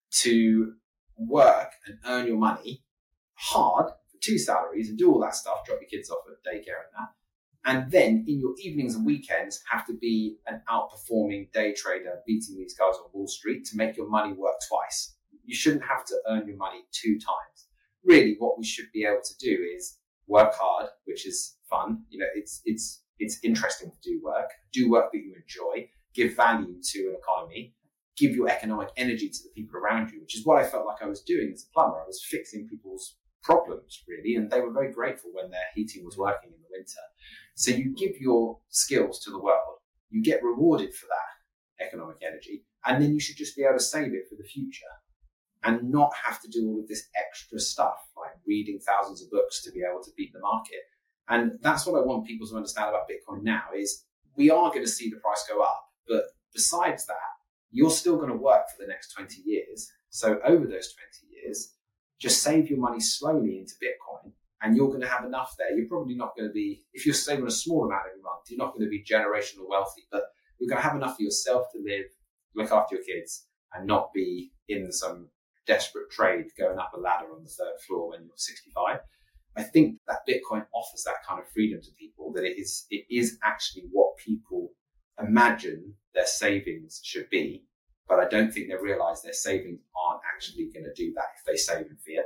to work and earn your money hard for two salaries and do all that stuff, drop your kids off at daycare and that. And then in your evenings and weekends have to be an outperforming day trader beating these guys on Wall Street to make your money work twice. You shouldn't have to earn your money two times. Really, what we should be able to do is work hard, which is fun. You know, it's it's it's interesting to do work, do work that you enjoy, give value to an economy, give your economic energy to the people around you, which is what I felt like I was doing as a plumber. I was fixing people's problems, really, and they were very grateful when their heating was working in the winter. So you give your skills to the world, you get rewarded for that economic energy. And then you should just be able to save it for the future and not have to do all of this extra stuff, like reading thousands of books to be able to beat the market. And that's what I want people to understand about Bitcoin now is we are going to see the price go up. But besides that, you're still going to work for the next twenty years. So over those twenty years, just save your money slowly into Bitcoin and you're going to have enough there. You're probably not going to be, if you're saving a small amount every month, you're not going to be generational wealthy, but you're going to have enough for yourself to live, look after your kids, and not be in some desperate trade going up a ladder on the third floor when you're sixty-five. I think that Bitcoin offers that kind of freedom to people, that it is it is actually what people imagine their savings should be, but I don't think they realize their savings aren't actually going to do that if they save in fiat.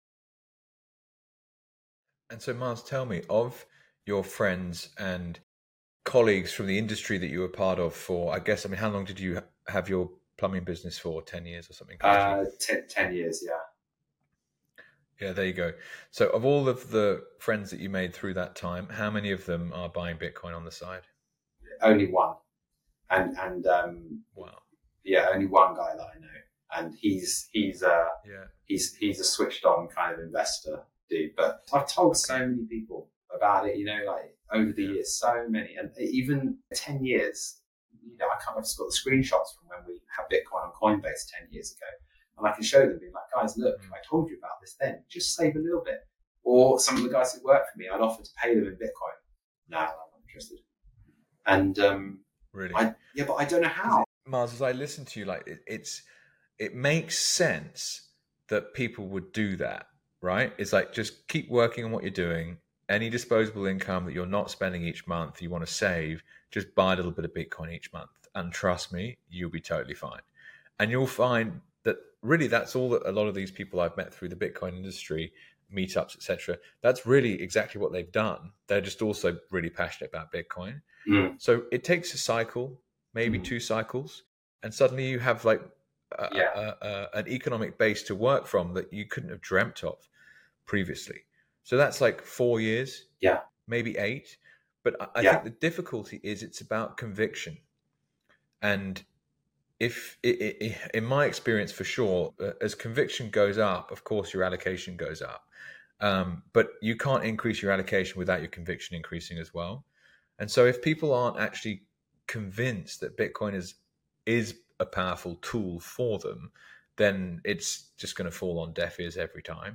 And so, Miles, tell me, of your friends and colleagues from the industry that you were part of for, I guess, I mean, how long did you have your plumbing business for? ten years or something? Uh, ten, ten years, yeah. Yeah, there you go. So of all of the friends that you made through that time, how many of them are buying Bitcoin on the side? Only one. And, and um, wow. Yeah, only one guy that I know. And he's, he's, uh, yeah. he's, he's a switched on kind of investor dude. But I've told so many people about it, you know, like over the years, so many. And even ten years, you know, I can't, I've just got the screenshots from when we had Bitcoin on Coinbase ten years ago. And I can show them, being like, guys, look, I told you about this then. Just save a little bit. Or some of the guys that work for me, I'd offer to pay them in Bitcoin. No, I'm not interested. And um, really, I, yeah, but I don't know how. Miles, as I listen to you, like it, it's, it makes sense that people would do that, right? It's like just keep working on what you're doing. Any disposable income that you're not spending each month, you want to save, just buy a little bit of Bitcoin each month, and trust me, you'll be totally fine. And you'll find that really that's all that a lot of these people I've met through the Bitcoin industry, meetups, et cetera, that's really exactly what they've done. They're just also really passionate about Bitcoin. Mm. So it takes a cycle, maybe mm. two cycles, and suddenly you have like a, yeah. a, a, an economic base to work from that you couldn't have dreamt of previously. So that's like four years, yeah, maybe eight. But I, I yeah. think the difficulty is it's about conviction. And if it, it, in my experience, for sure, uh, as conviction goes up, of course, your allocation goes up. Um, but you can't increase your allocation without your conviction increasing as well. And so if people aren't actually convinced that Bitcoin is is a powerful tool for them, then it's just going to fall on deaf ears every time.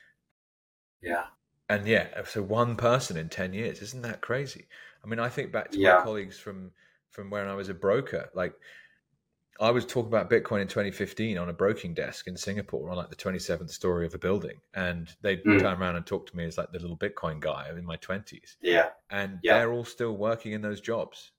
Yeah. And yeah, so one person in ten years, isn't that crazy? I mean, I think back to yeah. my colleagues from, from when I was a broker, like I was talking about Bitcoin in twenty fifteen on a broking desk in Singapore on like the twenty-seventh story of a building. And they'd mm. turn around and talk to me as like the little Bitcoin guy in my twenties. Yeah. And yeah. they're all still working in those jobs.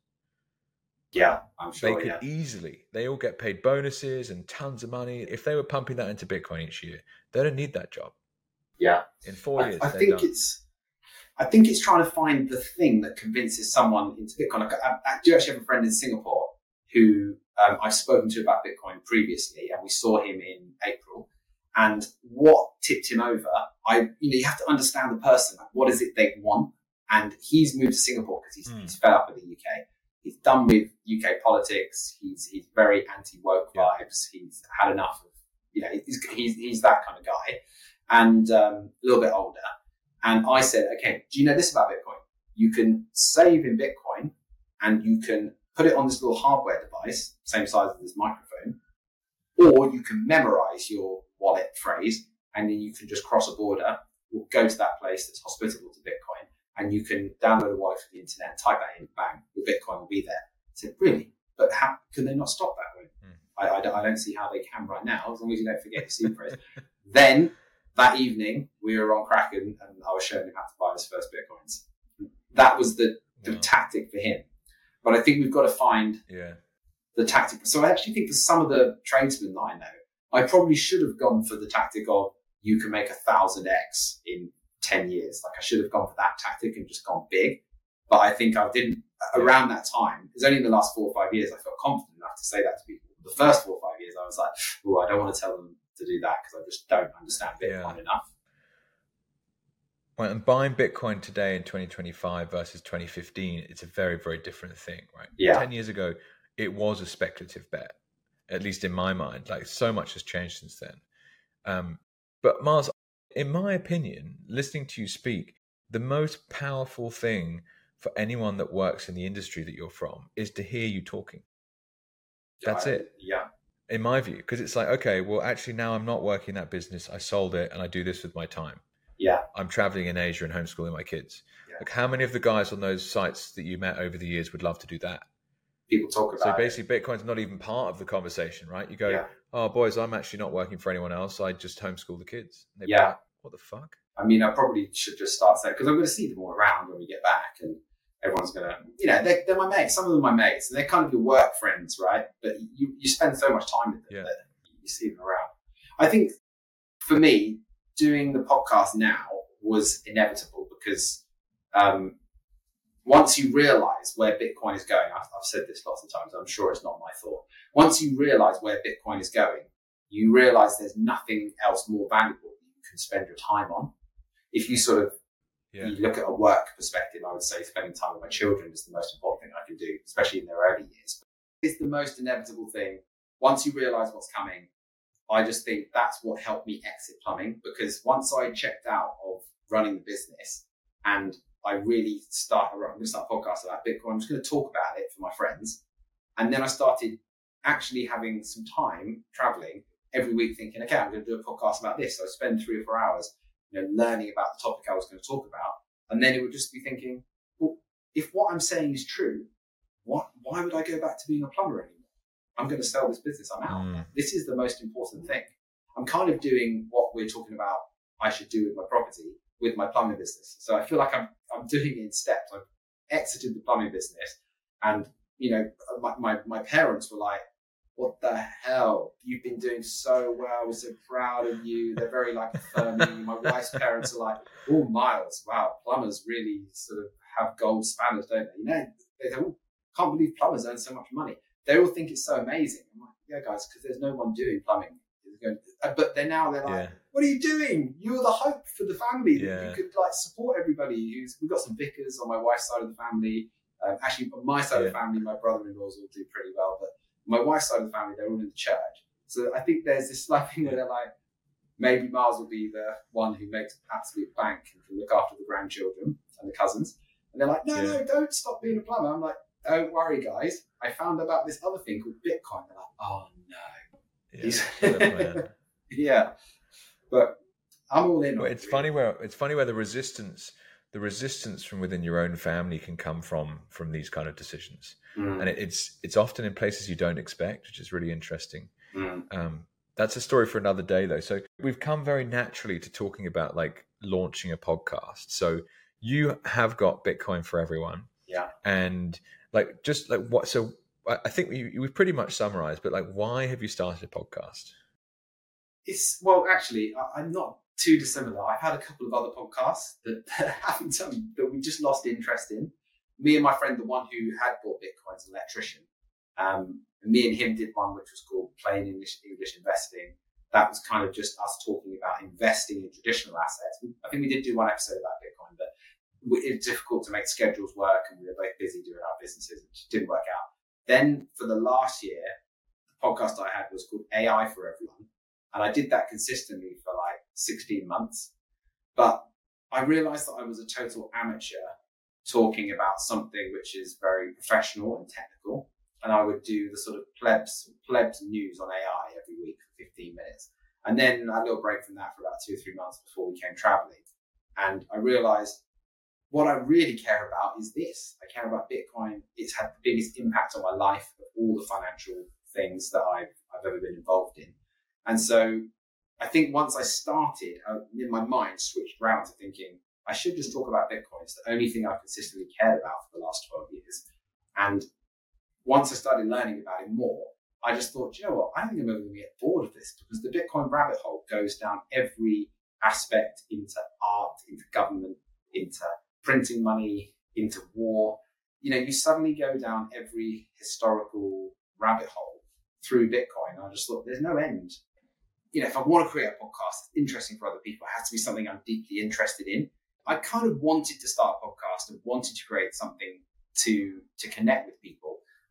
Yeah, I'm sure. They could yeah. easily, they all get paid bonuses and tons of money. If they were pumping that into Bitcoin each year, they don't need that job. Yeah. In four I, years. I think done. it's, I think it's trying to find the thing that convinces someone into Bitcoin. Like I, I do actually have a friend in Singapore who um, I've spoken to about Bitcoin previously, and we saw him in April. And what tipped him over, I, you know, you have to understand the person. Like, what is it they want? And he's moved to Singapore because he's, mm. he's fed up with the U K. He's done with U K politics. He's he's very anti-woke yeah. vibes. He's had enough of, you know, he's he's, he's that kind of guy, and um, a little bit older. And I said, okay, do you know this about Bitcoin? You can save in Bitcoin, and you can put it on this little hardware device, same size as this microphone, or you can memorize your wallet phrase, and then you can just cross a border, or go to that place that's hospitable to Bitcoin, and you can download a wallet from the internet and type that in, bang, your Bitcoin will be there. I said, really? But how can they not stop that way? Mm. I, I, don't, I don't see how they can right now, as long as you don't forget your seed phrase. Then, that evening, we were on Kraken, and I was showing him how to buy his first Bitcoins. That was the, the wow. tactic for him. But I think we've got to find yeah. the tactic. So I actually think for some of the tradesmen that I know, I probably should have gone for the tactic of you can make a thousand X in ten years. Like I should have gone for that tactic and just gone big. But I think I didn't around that time. It's only in the last four or five years I felt confident enough to say that to people. The first four or five years I was like, oh, I don't want to tell them to do that because I just don't understand Bitcoin yeah. enough. Well, and buying Bitcoin today in twenty twenty-five versus twenty fifteen, it's a very, very different thing, right? Yeah. Ten years ago, it was a speculative bet, at least in my mind. Like, so much has changed since then. Um, but Miles, in my opinion, listening to you speak, the most powerful thing for anyone that works in the industry that you're from is to hear you talking. That's I, it. Yeah. In my view, because it's like, okay, well, actually now I'm not working that business. I sold it and I do this with my time. Yeah. I'm traveling in Asia and homeschooling my kids. Yeah. Like, how many of the guys on those sites that you met over the years would love to do that? People talk about So basically, it. Bitcoin's not even part of the conversation, right? You go, yeah. oh, boys, I'm actually not working for anyone else. I just homeschool the kids. And Yeah. Like, what the fuck? I mean, I probably should just start saying, because I'm going to see them all around when we get back, and everyone's going to, you know, they're, they're my mates. Some of them are my mates, and they're kind of your work friends, right? But you, you spend so much time with them Yeah. that you see them around. I think for me, doing the podcast now was inevitable because um, once you realize where Bitcoin is going, I've, I've said this lots of times, I'm sure it's not my thought. Once you realize where Bitcoin is going, you realize there's nothing else more valuable that you can spend your time on. If you sort of yeah. you look at a work perspective, I would say spending time with my children is the most important thing I can do, especially in their early years. It's the most inevitable thing. Once you realize what's coming, I just think that's what helped me exit plumbing, because once I checked out of running the business and I really started, I'm going to start a podcast about Bitcoin, I'm just going to talk about it for my friends. And then I started actually having some time traveling every week thinking, okay, I'm going to do a podcast about this. So I spend three or four hours, you know, learning about the topic I was going to talk about. And then it would just be thinking, well, if what I'm saying is true, what, why would I go back to being a plumber anymore? I'm going to sell this business. I'm out. Mm. This is the most important thing. I'm kind of doing what we're talking about I should do with my property, with my plumbing business. So I feel like I'm I'm doing it in steps. I've exited the plumbing business, and you know, my my, my parents were like, "What the hell? You've been doing so well. We're so proud of you." They're very like affirming. My wife's parents are like, "Oh, Miles, wow, plumbers really sort of have gold spanners, don't they?" You know, they go, "Oh, can't believe plumbers earn so much money." They all think it's so amazing. I'm like, "Yeah, guys, because there's no one doing plumbing." But they're now they're like, yeah. "What are you doing? You're the hope for the family. Yeah. You could like support everybody." Who's, we've got some vicars on my wife's side of the family. Um, actually, on my side yeah. of the family, my brother-in-laws all do pretty well. But my wife's side of the family, they're all in the church. So I think there's this slight thing where they're like, maybe Miles will be the one who makes absolute bank and can look after the grandchildren and the cousins. And they're like, no, yeah. no, don't stop being a plumber. I'm like, don't worry, guys. I found about this other thing called Bitcoin. They're like, oh no. Yeah, yeah. But I'm all in. But it's funny where it's funny where the resistance, the resistance from within your own family can come from from these kind of decisions, mm. and it, it's it's often in places you don't expect, which is really interesting. Mm. Um, that's a story for another day, though. So we've come very naturally to talking about like launching a podcast. So you have got Bitcoin for Everyone, yeah, and like just like what so. I think we, we've pretty much summarized, but like, why have you started a podcast? It's well, actually, I'm not too dissimilar. I've had a couple of other podcasts that, that haven't done, that we just lost interest in. Me and my friend, the one who had bought Bitcoin, is an electrician. Um, and me and him did one which was called Plain English, English Investing. That was kind of just us talking about investing in traditional assets. I think we did do one episode about Bitcoin, but it was difficult to make schedules work, and we were both busy doing our businesses. It just didn't work out. Then for the last year, the podcast I had was called A I for Everyone. And I did that consistently for like sixteen months. But I realized that I was a total amateur talking about something which is very professional and technical. And I would do the sort of plebs, plebs news on A I every week for fifteen minutes. And then a little break from that for about two or three months before we came traveling. And I realized what I really care about is this. I care about Bitcoin. It's had the biggest impact on my life of all the financial things that I've, I've ever been involved in. And so I think once I started, I, in my mind, switched around to thinking, I should just talk about Bitcoin. It's the only thing I've consistently cared about for the last twelve years. And once I started learning about it more, I just thought, you know what, I think I'm going to get bored of this, because the Bitcoin rabbit hole goes down every aspect, into art, into government, into printing money, into war. You know, you suddenly go down every historical rabbit hole through Bitcoin. And I just thought, there's no end. You know, if I want to create a podcast interesting for other people, it has to be something I'm deeply interested in. I kind of wanted to start a podcast and wanted to create something to to connect with people.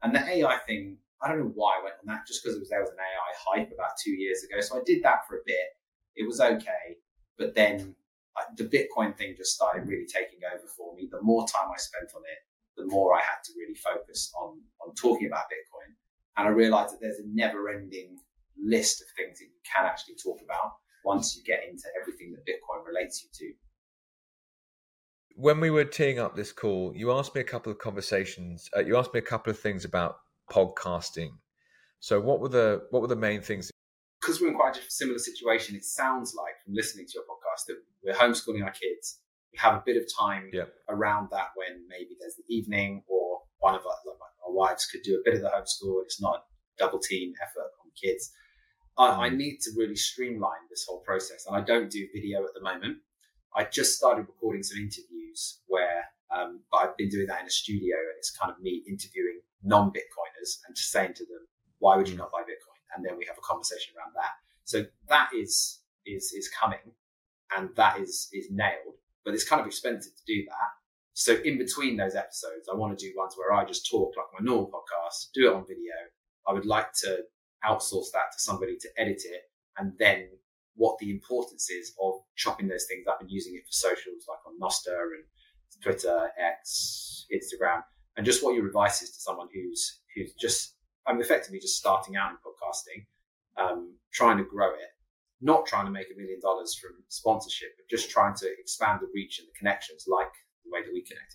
And the A I thing, I don't know why I went on that, just because it was there was an A I hype about two years ago. So I did that for a bit. It was okay. But then uh, the Bitcoin thing just started really taking over for me. The more time I spent on it, the more I had to really focus on, on talking about Bitcoin. And I realized that there's a never ending list of things that you can actually talk about once you get into everything that Bitcoin relates you to. When we were teeing up this call, you asked me a couple of conversations. Uh, you asked me a couple of things about podcasting. So, what were the what were the main things? Because we're in quite a similar situation, it sounds like from listening to your podcast that we're homeschooling our kids. We have a bit of time yep. around that when maybe there's the evening, or one of our, like our wives could do a bit of the homeschool. It's not a double team effort on the kids. I, mm. I need to really streamline this whole process, and I don't do video at the moment. I just started recording some interviews where, um, but I've been doing that in a studio, and it's kind of me interviewing non-Bitcoiners and just saying to them, why would you not buy Bitcoin? And then we have a conversation around that. So that is, is, is coming, and that is, is nailed, but it's kind of expensive to do that. So in between those episodes, I want to do ones where I just talk like my normal podcast, do it on video. I would like to outsource that to somebody to edit it, and then what the importance is of chopping those things up and using it for socials, like on Nostr and Twitter, X, Instagram, and just what your advice is to someone who's who's just, I'm effectively just starting out in podcasting, um, trying to grow it, not trying to make a million dollars from sponsorship, but just trying to expand the reach and the connections, like the way that we connected,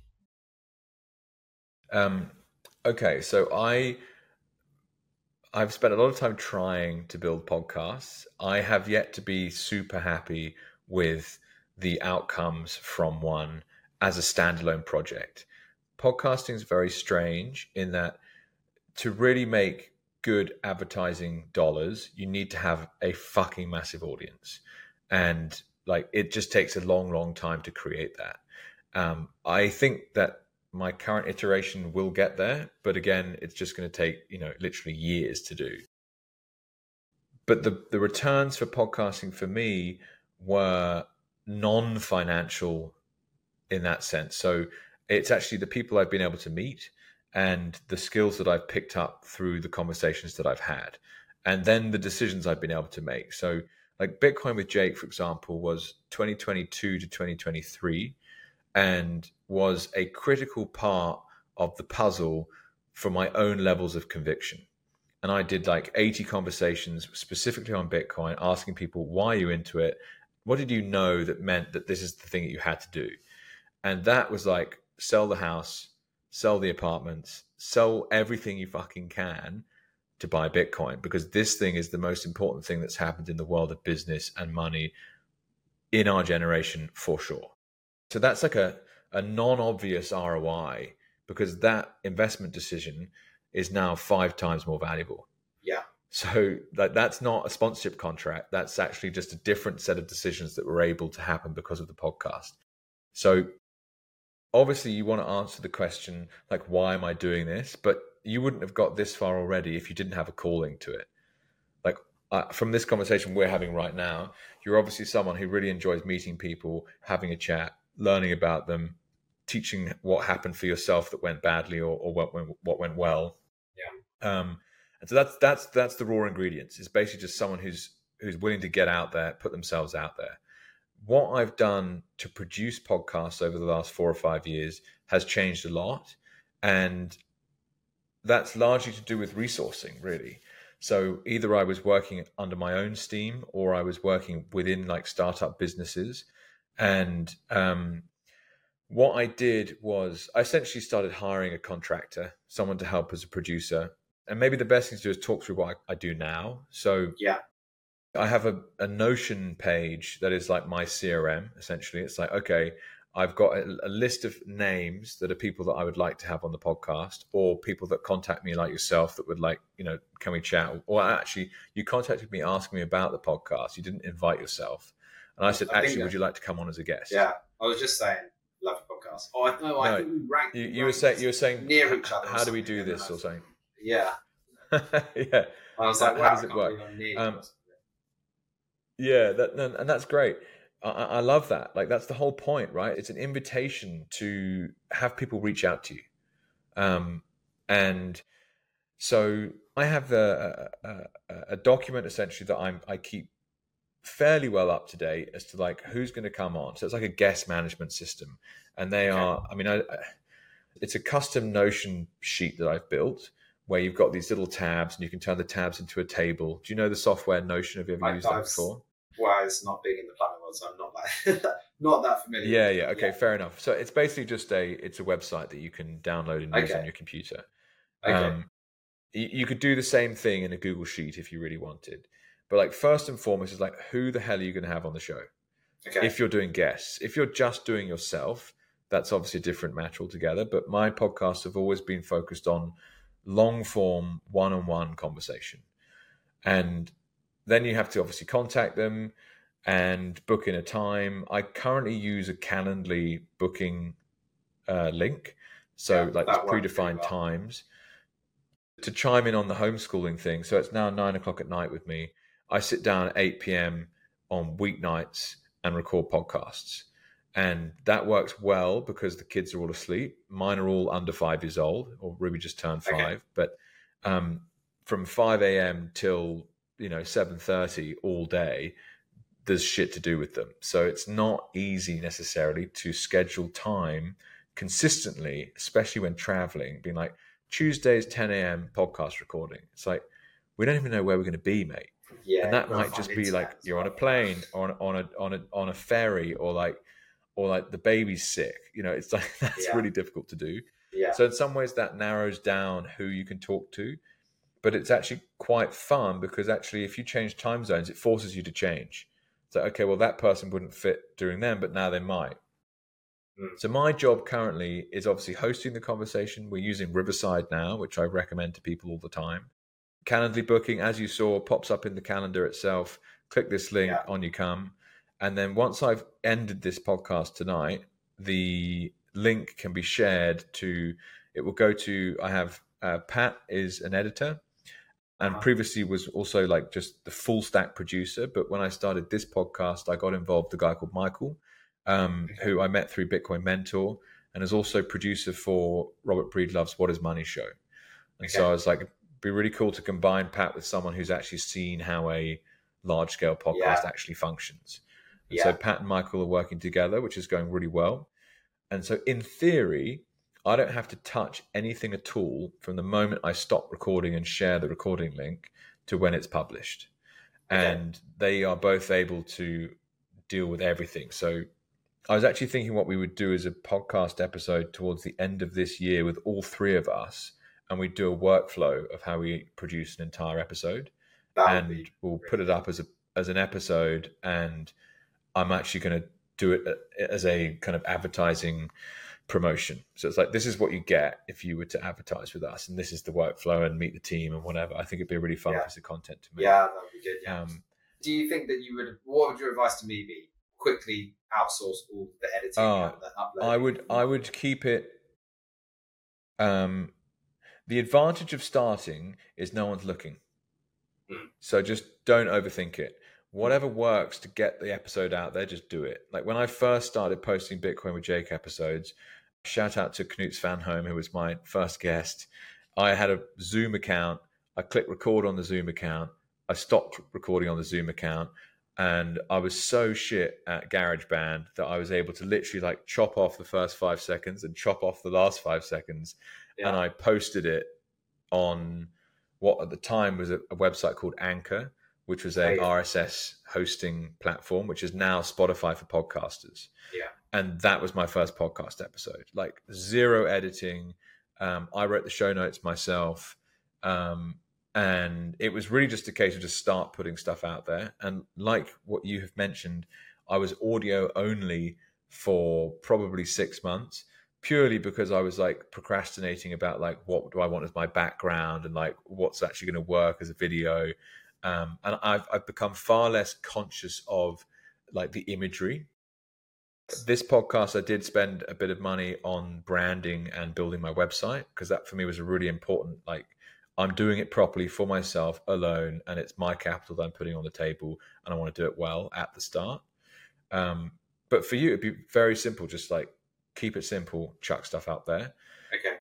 really. Um, okay, so I. I've spent a lot of time trying to build podcasts. I have yet to be super happy with the outcomes from one as a standalone project. Podcasting is very strange in that to really make good advertising dollars, you need to have a fucking massive audience. And like, it just takes a long, long time to create that. Um, I think that my current iteration will get there, but again, it's just going to take, you know, literally years to do. But the, the returns for podcasting for me were non-financial in that sense. So it's actually the people I've been able to meet and the skills that I've picked up through the conversations that I've had, and then the decisions I've been able to make. So like Bitcoin with Jake, for example, was twenty twenty-two to twenty twenty-three. And was a critical part of the puzzle for my own levels of conviction. And I did like eighty conversations specifically on Bitcoin, asking people, why are you into it? What did you know that meant that this is the thing that you had to do? And that was like, sell the house, sell the apartments, sell everything you fucking can to buy Bitcoin, because this thing is the most important thing that's happened in the world of business and money in our generation, for sure. So that's like a, a non-obvious R O I, because that investment decision is now five times more valuable. Yeah. So that, that's not a sponsorship contract. That's actually just a different set of decisions that were able to happen because of the podcast. So obviously you want to answer the question, like, why am I doing this? But you wouldn't have got this far already if you didn't have a calling to it. Like uh, from this conversation we're having right now, you're obviously someone who really enjoys meeting people, having a chat, learning about them, teaching what happened for yourself that went badly or, or what went what went well. Yeah. Um, and so that's that's that's the raw ingredients. It's basically just someone who's who's willing to get out there, put themselves out there. What I've done to produce podcasts over the last four or five years has changed a lot, and that's largely to do with resourcing, really. So either I was working under my own steam, or I was working within like startup businesses. And um, what I did was I essentially started hiring a contractor, someone to help as a producer. And maybe the best thing to do is talk through what I, I do now. So yeah, I have a, a Notion page that is like my C R M, essentially. It's like, okay, I've got a, a list of names that are people that I would like to have on the podcast, or people that contact me like yourself that would like, you know, can we chat? Or actually, you contacted me asking me about the podcast. You didn't invite yourself. And I said, I actually, would you like to come on as a guest? Yeah, I was just saying, love the podcast. Oh, I, no, I no, think we ranked. You, you were saying, you were saying, near each other. How do we do this, or something? Yeah, yeah. I was how, like, wow, how does it work? Um, yeah, that, and that's great. I, I love that. Like, that's the whole point, right? It's an invitation to have people reach out to you. Um, And so I have the, a, a, a document essentially that I'm, I keep fairly well up to date as to like who's going to come on. So it's like a guest management system. And they okay. are, I mean, I, it's a custom Notion sheet that I've built where you've got these little tabs and you can turn the tabs into a table. Do you know the software Notion? Have you ever I, used I've, that before? Well, it's not big in the plumbing world, so I'm not like not that familiar. Yeah, with yeah. it. Okay, yeah. fair enough. So it's basically just a it's a website that you can download and use okay. on your computer. Okay. Um, you, you could do the same thing in a Google Sheet if you really wanted. But like first and foremost is like who the hell are you going to have on the show? Okay. If you're doing guests, if you're just doing yourself, that's obviously a different matter altogether. But my podcasts have always been focused on long form, one-on-one conversation. And then you have to obviously contact them and book in a time. I currently use a Calendly booking uh, link. So yeah, like there's predefined well. times to chime in on the homeschooling thing. So it's now nine o'clock at night with me. I sit down at eight p.m. on weeknights and record podcasts. And that works well because the kids are all asleep. Mine are all under five years old, or Ruby just turned five. Okay. But um, from five a.m. till, you know, seven thirty all day, there's shit to do with them. So it's not easy necessarily to schedule time consistently, especially when traveling, being like, Tuesday's ten a.m. podcast recording. It's like, we don't even know where we're going to be, mate. Yeah, and that might just be like you're well. on a plane or on, on a on a on a ferry or like or like the baby's sick. You know, it's like that's yeah. really difficult to do. Yeah. So in some ways that narrows down who you can talk to, but it's actually quite fun because actually if you change time zones, it forces you to change. So okay, well that person wouldn't fit during them, but now they might. Mm. So my job currently is obviously hosting the conversation. We're using Riverside now, which I recommend to people all the time. Calendly booking, as you saw, pops up in the calendar itself. Click this link, yeah. on you come. And then once I've ended this podcast tonight, the link can be shared to, it will go to, I have, uh, Pat is an editor and uh-huh. previously was also like just the full stack producer. But when I started this podcast, I got involved with a guy called Michael, um, okay. who I met through Bitcoin Mentor and is also producer for Robert Breedlove's What is Money show. And okay. so I was like, it'd be really cool to combine Pat with someone who's actually seen how a large scale podcast yeah. actually functions. And yeah. so Pat and Michael are working together, which is going really well. And so in theory, I don't have to touch anything at all from the moment I stop recording and share the recording link to when it's published. Okay. And they are both able to deal with everything. So I was actually thinking what we would do as a podcast episode towards the end of this year with all three of us, and we'd do a workflow of how we produce an entire episode. And we'll put it up as a as an episode, and I'm actually going to do it as a kind of advertising promotion. So it's like, this is what you get if you were to advertise with us, and this is the workflow and meet the team and whatever. I think it'd be a really fun yeah. piece of content to make. Yeah, that would be good. Yeah. Um, do you think that you would, what would your advice to me be? Quickly outsource all the editing uh, and the uploading? I would, I would keep it. Um, the advantage of starting is no one's looking. Mm. So just don't overthink it. Whatever works to get the episode out there, just do it. Like when I first started posting Bitcoin with Jake episodes, shout out to Knut Svanholm, who was my first guest. I had a Zoom account. I clicked record on the Zoom account. I stopped recording on the Zoom account. And I was so shit at GarageBand that I was able to literally like chop off the first five seconds and chop off the last five seconds. Yeah. And I posted it on what at the time was a, a website called Anchor, which was a R S S hosting platform, which is now Spotify for podcasters. Yeah. And that was my first podcast episode, like zero editing. Um, I wrote the show notes myself. Um, and it was really just a case of just start putting stuff out there. And like what you have mentioned, I was audio only for probably six months, purely because I was like procrastinating about like, what do I want as my background and like what's actually going to work as a video. Um, and I've, I've become far less conscious of like the imagery. This podcast, I did spend a bit of money on branding and building my website, because that for me was a really important, like I'm doing it properly for myself alone, and it's my capital that I'm putting on the table, and I want to do it well at the start. Um, but for you, it'd be very simple. Just like keep it simple, chuck stuff out there. Okay.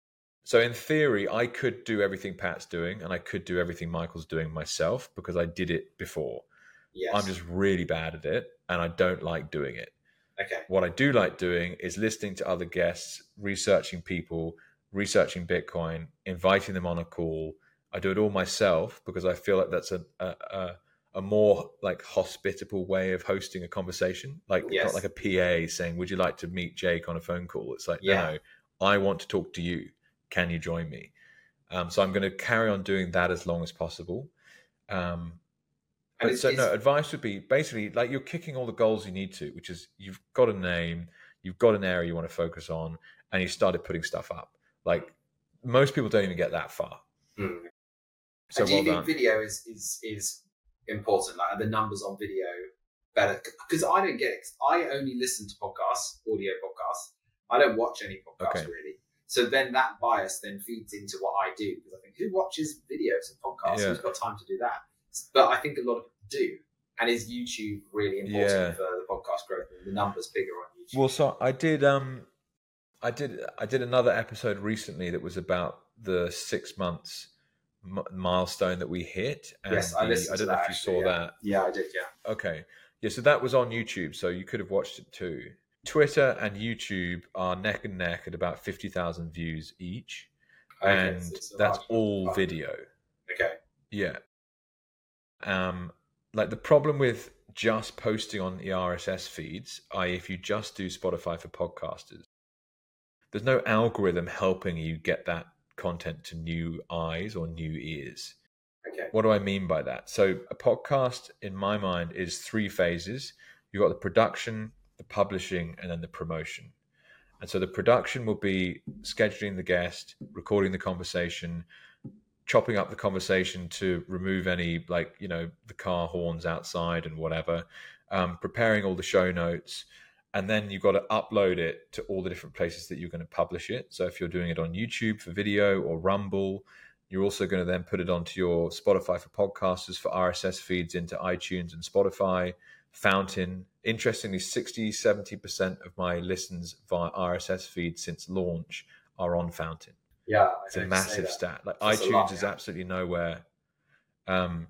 So in theory, I could do everything Pat's doing, and I could do everything Michael's doing myself because I did it before. Yes. I'm just really bad at it, and I don't like doing it. Okay. What I do like doing is listening to other guests, researching people, researching Bitcoin, inviting them on a call. I do it all myself because I feel like that's a a, a, a more like hospitable way of hosting a conversation. Like Yes. not like a P A saying, "Would you like to meet Jake on a phone call?" It's like, Yeah. no, no, I want to talk to you. Can you join me? Um, so I'm going to carry on doing that as long as possible. Um, And but it's, so it's, no, advice would be basically like you're kicking all the goals you need to, which is you've got a name, you've got an area you want to focus on, and you started putting stuff up. Like most people don't even get that far. Hmm. So and do you well think done. video is, is is important? Like, are the numbers on video better? Because I don't get it. I only listen to podcasts, audio podcasts. I don't watch any podcasts Okay. really. So then that bias then feeds into what I do, because I think, who watches videos and podcasts? Yeah. Who's got time to do that? But I think a lot of people do. And is YouTube really important Yeah. for the podcast growth and the numbers bigger on YouTube? Well, so I did. Um, I did. I did another episode recently that was about the six months m- milestone that we hit. And yes, I the- listened I don't to know that. if you actually, saw yeah. that. Yeah, I did. Yeah. Okay. Yeah, so that was on YouTube, so you could have watched it too. Twitter and YouTube are neck and neck at about fifty thousand views each. Okay, and so it's a that's large all part. video. Okay. Yeah. Um, like the problem with just posting on the R S S feeds, that is if you just do Spotify for podcasters, there's no algorithm helping you get that content to new eyes or new ears. Okay. What do I mean by that? So a podcast, in my mind, is three phases. You've got the production, the publishing, and then the promotion. And so the production will be scheduling the guest, recording the conversation, chopping up the conversation to remove any, like, you know, the car horns outside and whatever, um, preparing all the show notes. And then you've got to upload it to all the different places that you're going to publish it. So if you're doing it on YouTube for video or Rumble, you're also going to then put it onto your Spotify for podcasters for R S S feeds into iTunes and Spotify, Fountain. Interestingly, sixty, seventy percent of my listens via R S S feed since launch are on Fountain. Yeah. I It's a don't massive say that. stat. Like That's a iTunes lot, is yeah. absolutely nowhere. Um,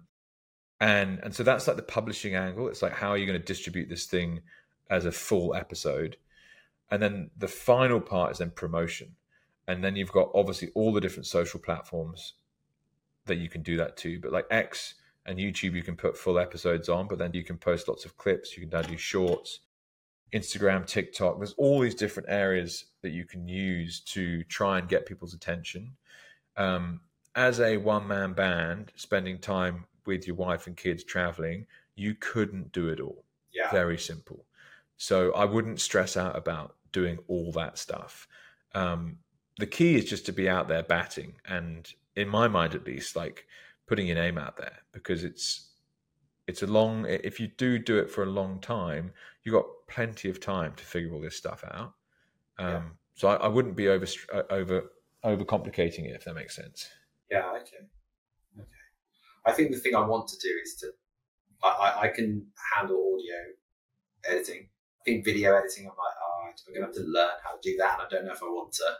and and so that's like the publishing angle. It's like, how are you going to distribute this thing as a full episode? And then the final part is then promotion. And then you've got obviously all the different social platforms that you can do that to. But like X and YouTube, you can put full episodes on, but then you can post lots of clips. You can now do shorts, Instagram, TikTok. There's all these different areas that you can use to try and get people's attention. Um, as a one-man band, spending time with your wife and kids traveling, you couldn't do it all. Yeah. Very simple. So I wouldn't stress out about doing all that stuff. Um, the key is just to be out there batting, and in my mind at least, like putting your name out there, because it's it's a long, if you do do it for a long time, you've got plenty of time to figure all this stuff out. Um, Yeah. So I, I wouldn't be over over over complicating it, if that makes sense. Yeah. Okay. Okay. I think the thing I want to do is to, I, I, I can handle audio editing. I think video editing, I'm like, oh, I'm going to have to learn how to do that. And I don't know if I want to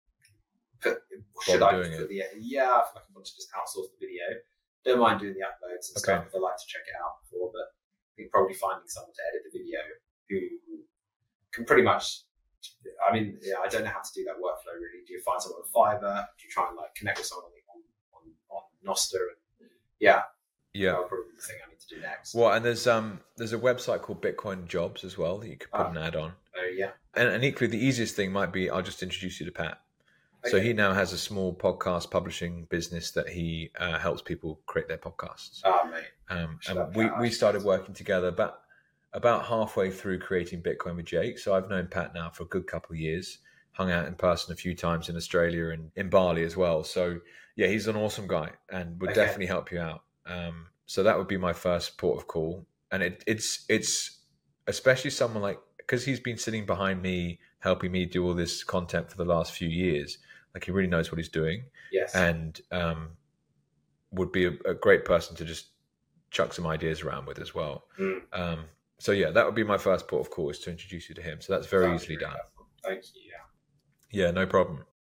put, should Bother I doing put it. the, yeah, I feel like I want to just outsource the video. Don't mind doing the uploads and Okay. stuff if I like to check it out before, but I think probably finding someone to edit the video who can pretty much, I mean, yeah, I don't know how to do that workflow really. Do you find someone on Fiverr? Do you try and like connect with someone on, on, on Nostr? And yeah, Yeah. that'll probably be the thing I need to do next. Well, and there's um there's a website called Bitcoin Jobs as well that you could put Ah. an ad on. Oh, yeah. And, and equally, the easiest thing might be I'll just introduce you to Pat. So Okay. he now has a small podcast publishing business that he uh, helps people create their podcasts. Ah, mate. Um, Should and have we, Pat, we actually. started working together about about halfway through creating Bitcoin with Jake. So I've known Pat now for a good couple of years. Hung out in person a few times in Australia and in Bali as well. So yeah, he's an awesome guy and would Okay. definitely help you out. Um, so that would be my first port of call. And it, it's it's especially someone like, because he's been sitting behind me helping me do all this content for the last few years. Like he really knows what he's doing, Yes. and um, would be a, a great person to just chuck some ideas around with as well. Mm. Um, so yeah, that would be my first port of call, is to introduce you to him. So that's very That'd be easily really done. helpful. Thank you. Yeah. Yeah, no problem.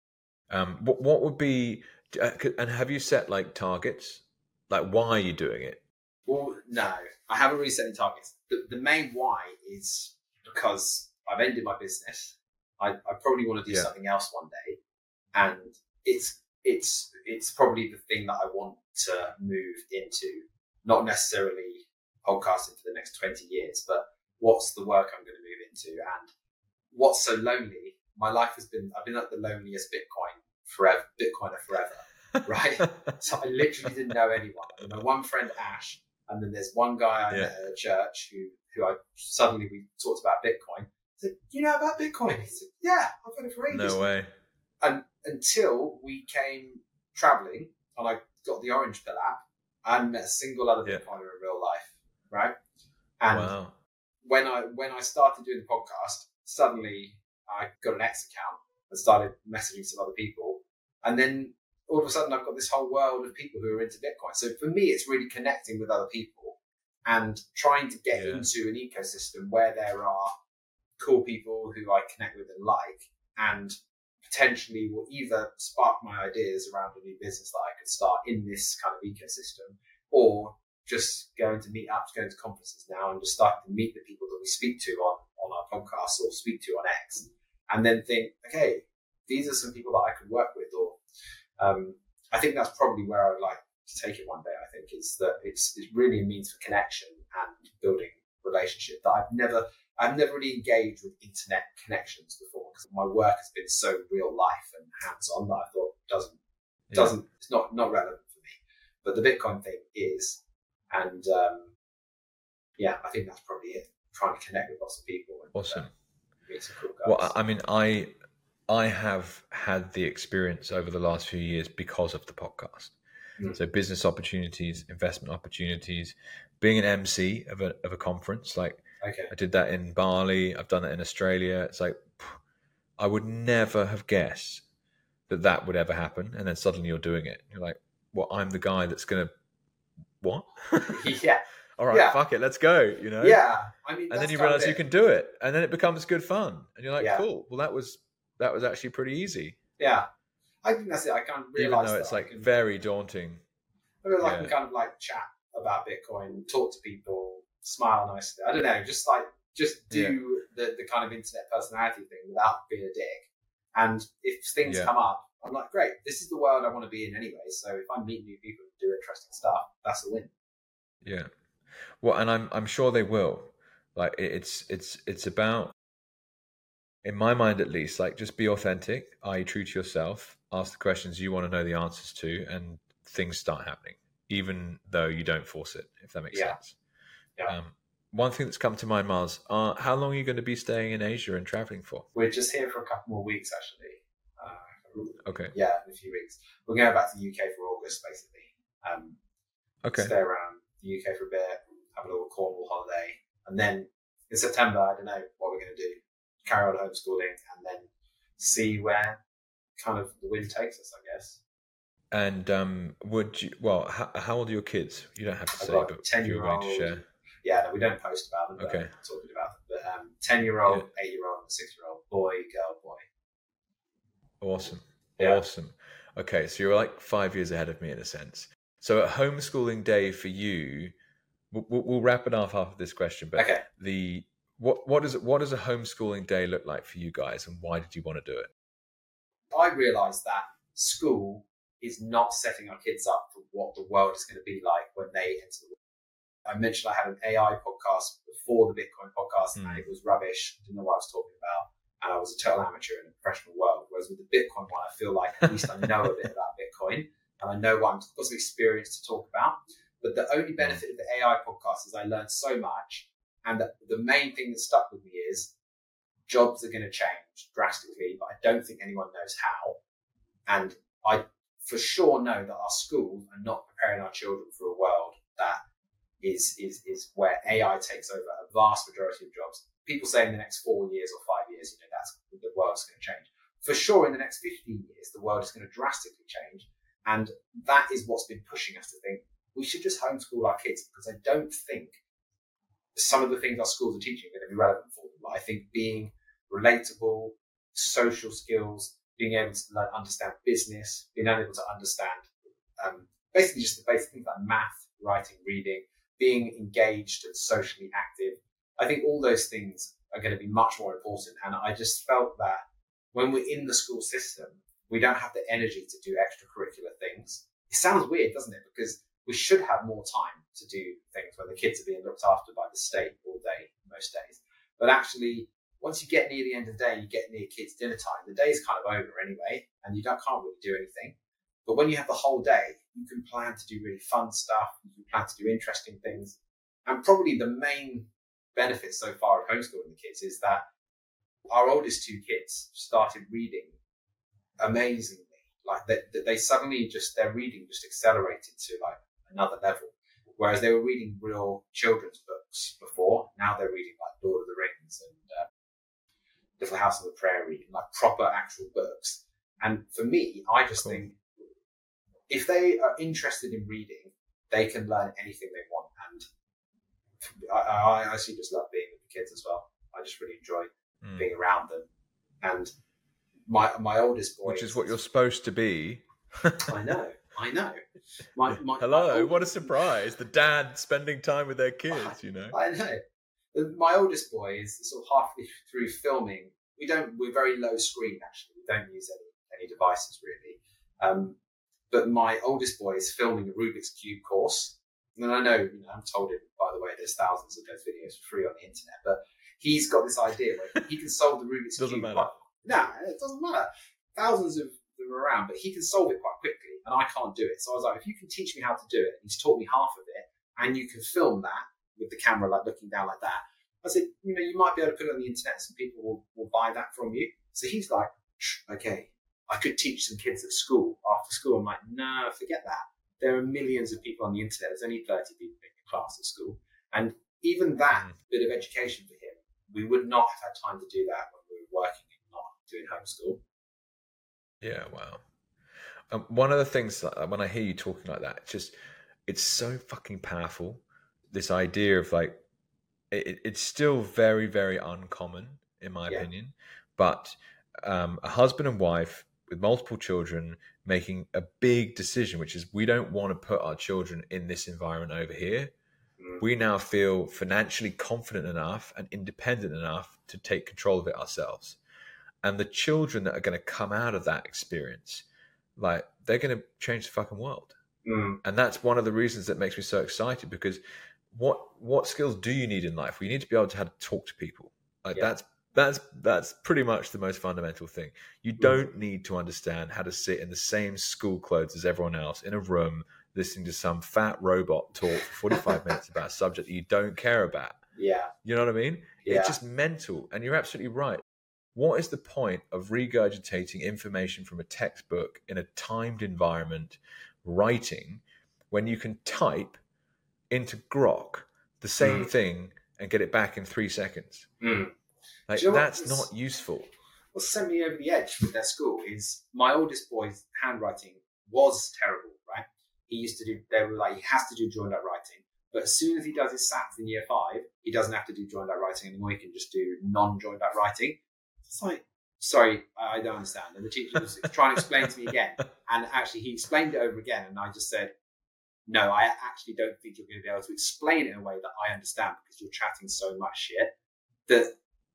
Um, what what would be? Uh, and have you set like targets? Like, why are you doing it? Well, no, I haven't really set any targets. The, the main why is because I've ended my business. I, I probably want to do Yeah. something else one day, and it's it's it's probably the thing that I want to move into. Not necessarily podcasting for the next twenty years, but what's the work I'm going to move into, and what's so lonely. My life has been, I've been like the loneliest Bitcoin forever, Bitcoiner forever, right? So I literally didn't know anyone. I know one friend, Ash, and then there's one guy I Yeah. met at a church who, who I suddenly, we talked about Bitcoin. I said, you know about Bitcoin? He said, yeah, I've got it for ages. No way. And until we came traveling and I got the Orange Pill app and met a single other Yeah. Bitcoiner in real life, right? And Wow. when I when I started doing the podcast, suddenly I got an X account and started messaging some other people. And then all of a sudden I've got this whole world of people who are into Bitcoin. So for me, it's really connecting with other people and trying to get Yeah. into an ecosystem where there are cool people who I connect with and like, and potentially will either spark my ideas around a new business that I could start in this kind of ecosystem, or just going to meetups, going to conferences now and just starting to meet the people that we speak to on, on our podcast or speak to on X, and then think, okay, these are some people that I could work with. Or um, I think that's probably where I would like to take it one day. I think is that it's, it's really a means for connection and building relationship that I've never, I've never really engaged with internet connections before, because my work has been so real life and hands on that I thought doesn't, Yeah. doesn't, it's not, not relevant for me. But the Bitcoin thing is, and um, yeah, I think that's probably it. Trying to connect with lots of people. And, Awesome. Uh, meet some cool guys. Well, I mean, I I have had the experience over the last few years because of the podcast. Mm. So business opportunities, investment opportunities, being an M C of a of a conference. Like Okay. I did that in Bali. I've done it in Australia. It's like I would never have guessed that that would ever happen. And then suddenly you're doing it. You're like, well, I'm the guy that's going to what? Yeah. All right, Yeah. fuck it, let's go. You know. Yeah. I mean, And that's then you kind of realize you it. can do it, and then it becomes good fun, and you're like, Yeah. cool. Well, that was that was actually pretty easy, Yeah. I think that's it. I can't realize even though that it's I like can, very daunting. I feel like I yeah. can kind of like chat about Bitcoin, talk to people, smile nicely. I don't know, just like just do Yeah. the, the kind of internet personality thing without being a dick. And if things Yeah. come up, I'm like, great, this is the world I want to be in anyway. So if I meet new people and do interesting stuff, that's a win. Yeah. Well, and I'm I'm sure they will. Like it- it's it's it's about, in my mind at least, like just be authentic, that is, true to yourself. Ask the questions you want to know the answers to, and things start happening, even though you don't force it. If that makes Yeah. sense. Yeah. Um, one thing that's come to mind, Miles, uh, how long are you going to be staying in Asia and traveling for? We're just here for a couple more weeks, actually. Uh, Okay. Yeah, in a few weeks. We're going back to the U K for August, basically. Um, Okay. Stay around the U K for a bit, have a little Cornwall holiday, and then in September, I don't know what we're going to do. Carry on homeschooling, and then see where kind of the wind takes us, I guess. And um, would you? Well, how, how old are your kids? You don't have to I've say, got but ten if you're year willing to old. share. Yeah, no, we don't post about them, but Okay. I'm not talking about them. But um, ten year old, Yeah. eight year old, and six year old, boy, girl, boy. Awesome. Yeah. Awesome. Okay, so you're like five years ahead of me in a sense. So a homeschooling day for you, we'll, we'll we'll wrap it off after this question. But Okay. the what what does it what does a homeschooling day look like for you guys, and why did you want to do it? I realised that school is not setting our kids up for what the world is going to be like when they enter the world. I mentioned I had an A I podcast before the Bitcoin podcast, Mm. and it was rubbish. Didn't know what I was talking about, and I was a total amateur in the professional world. Whereas with the Bitcoin one, I feel like at least I know a bit about Bitcoin, and I know what I'm got some experience to talk about. But the only benefit of the A I podcast is I learned so much, and the, the main thing that stuck with me is jobs are going to change drastically, but I don't think anyone knows how. And I for sure know that our schools are not preparing our children for a world that is is is where A I takes over a vast majority of jobs. People say in the next four years or five years, you know, that's the world's going to change. For sure, in the next fifteen years, the world is going to drastically change, and that is what's been pushing us to think we should just homeschool our kids, because I don't think some of the things our schools are teaching are going to be relevant for them. Like, I think being relatable, social skills, being able to like, understand business, being able to understand um, basically just the basic things like math, writing, reading, being engaged and socially active. I think all those things are going to be much more important. And I just felt that when we're in the school system, we don't have the energy to do extracurricular things. It sounds weird, doesn't it? Because we should have more time to do things when the kids are being looked after by the state all day, most days. But actually, once you get near the end of the day, you get near kids' dinner time, the day's kind of over anyway, and you don't, can't really do anything. But when you have the whole day, you can plan to do really fun stuff, you can plan to do interesting things. And probably the main benefit so far of homeschooling the kids is that our oldest two kids started reading amazingly. Like they, they suddenly just, their reading just accelerated to like another level. Whereas they were reading real children's books before, now they're reading like Lord of the Rings and uh, Little House on the Prairie, like proper actual books. And for me, I just cool. think if they are interested in reading, they can learn anything they want. And I, I actually just love being with the kids as well. I just really enjoy mm. being around them. And my my oldest boy, which is what you're supposed to be. I know, I know. My, my, Hello, my what a surprise! The dad spending time with their kids. I, you know, I know. My oldest boy is sort of halfway through filming. We don't. We're very low screen actually. We don't use any any devices really. Um, but my oldest boy is filming a Rubik's Cube course. And I know, you know, I'm told him, by the way, there's thousands of those videos for free on the internet, but he's got this idea where he can solve the Rubik's doesn't Cube. Matter. Quite, no, it doesn't matter. Thousands of them are around, but he can solve it quite quickly, and I can't do it. So I was like, if you can teach me how to do it, he's taught me half of it, and you can film that with the camera, like looking down like that. I said, you know, you might be able to put it on the internet, some people will, will buy that from you. So he's like, okay, I could teach some kids at school, after school. I'm like, no, forget that. There are millions of people on the internet. There's only thirty people in your class at school. And even that mm. bit of education for him, we would not have had time to do that when we were working and not doing homeschool. Yeah, wow. Um, one of the things that, when I hear you talking like that, it's just, it's so fucking powerful. This idea of like, it, it's still very, very uncommon in my yeah. opinion, but um, a husband and wife with multiple children making a big decision, which is we don't want to put our children in this environment over here. Mm. We now feel financially confident enough and independent enough to take control of it ourselves. And the children that are going to come out of that experience, like they're going to change the fucking world. Mm. And that's one of the reasons that makes me so excited, because what what skills do you need in life? Well, you need to be able to how to talk to people. Like yeah. that's That's that's pretty much the most fundamental thing. You don't need to understand how to sit in the same school clothes as everyone else in a room listening to some fat robot talk for forty-five minutes about a subject that you don't care about. Yeah. You know what I mean? Yeah. It's just mental. And you're absolutely right. What is the point of regurgitating information from a textbook in a timed environment, writing, when you can type into Grok the same mm. thing and get it back in three seconds? Mm. Like, you know that's not useful. What sent me over the edge with their school is my oldest boy's handwriting was terrible, right? He used to do, they were like, he has to do joined up writing. But as soon as he does his S A Ts in year five, he doesn't have to do joined up writing anymore. He can just do non-joined up writing. It's like, sorry, I don't understand. And the teacher was trying to explain to me again. And actually, he explained it over again. And I just said, no, I actually don't think you're going to be able to explain it in a way that I understand, because you're chatting so much shit that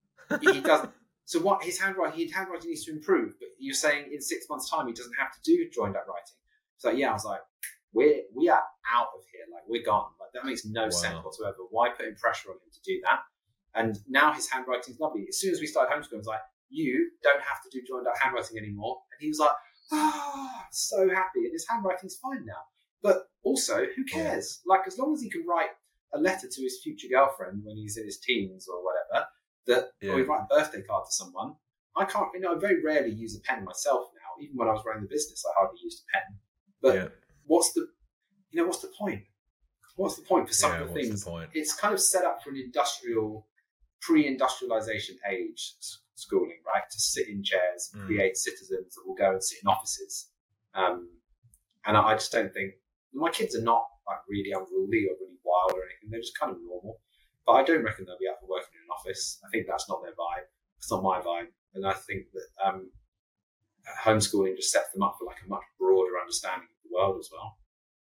he doesn't. So what his handwriting, his handwriting needs to improve. But you're saying in six months' time he doesn't have to do joined up writing. So yeah, I was like, we're we are out of here. Like we're gone. Like that makes no wow. sense whatsoever. Why putting pressure on him to do that? And now his handwriting's lovely. As soon as we started homeschooling, I was like, you don't have to do joined up handwriting anymore. And he was like, ah, oh, so happy. And his handwriting's fine now. But also, who cares? Yeah. Like as long as he can write a letter to his future girlfriend when he's in his teens or whatever. That yeah. or we write a birthday card to someone. I can't, you know, I very rarely use a pen myself now. Even when I was running the business, I hardly used a pen. But yeah. what's the, you know, what's the point? What's the point for some yeah, of the things? The point? It's kind of set up for an industrial, pre-industrialization age schooling, right? To sit in chairs, and mm. create citizens that will go and sit in offices. Um, and I, I just don't think, my kids are not like really unruly or really wild or anything. They're just kind of normal. But I don't reckon they'll be up for working in an office. I think that's not their vibe. It's not my vibe. And I think that um, homeschooling just sets them up for like a much broader understanding of the world as well.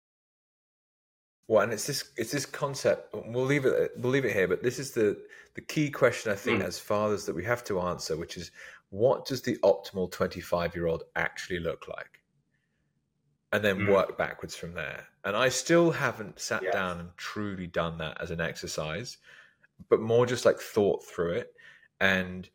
Well, and it's this it's this concept. We'll leave it we'll leave it here, but this is the the key question I think mm. as fathers that we have to answer, which is, what does the optimal twenty-five-year-old actually look like? And then mm. work backwards from there. And I still haven't sat yes. down and truly done that as an exercise, but more just like thought through it. And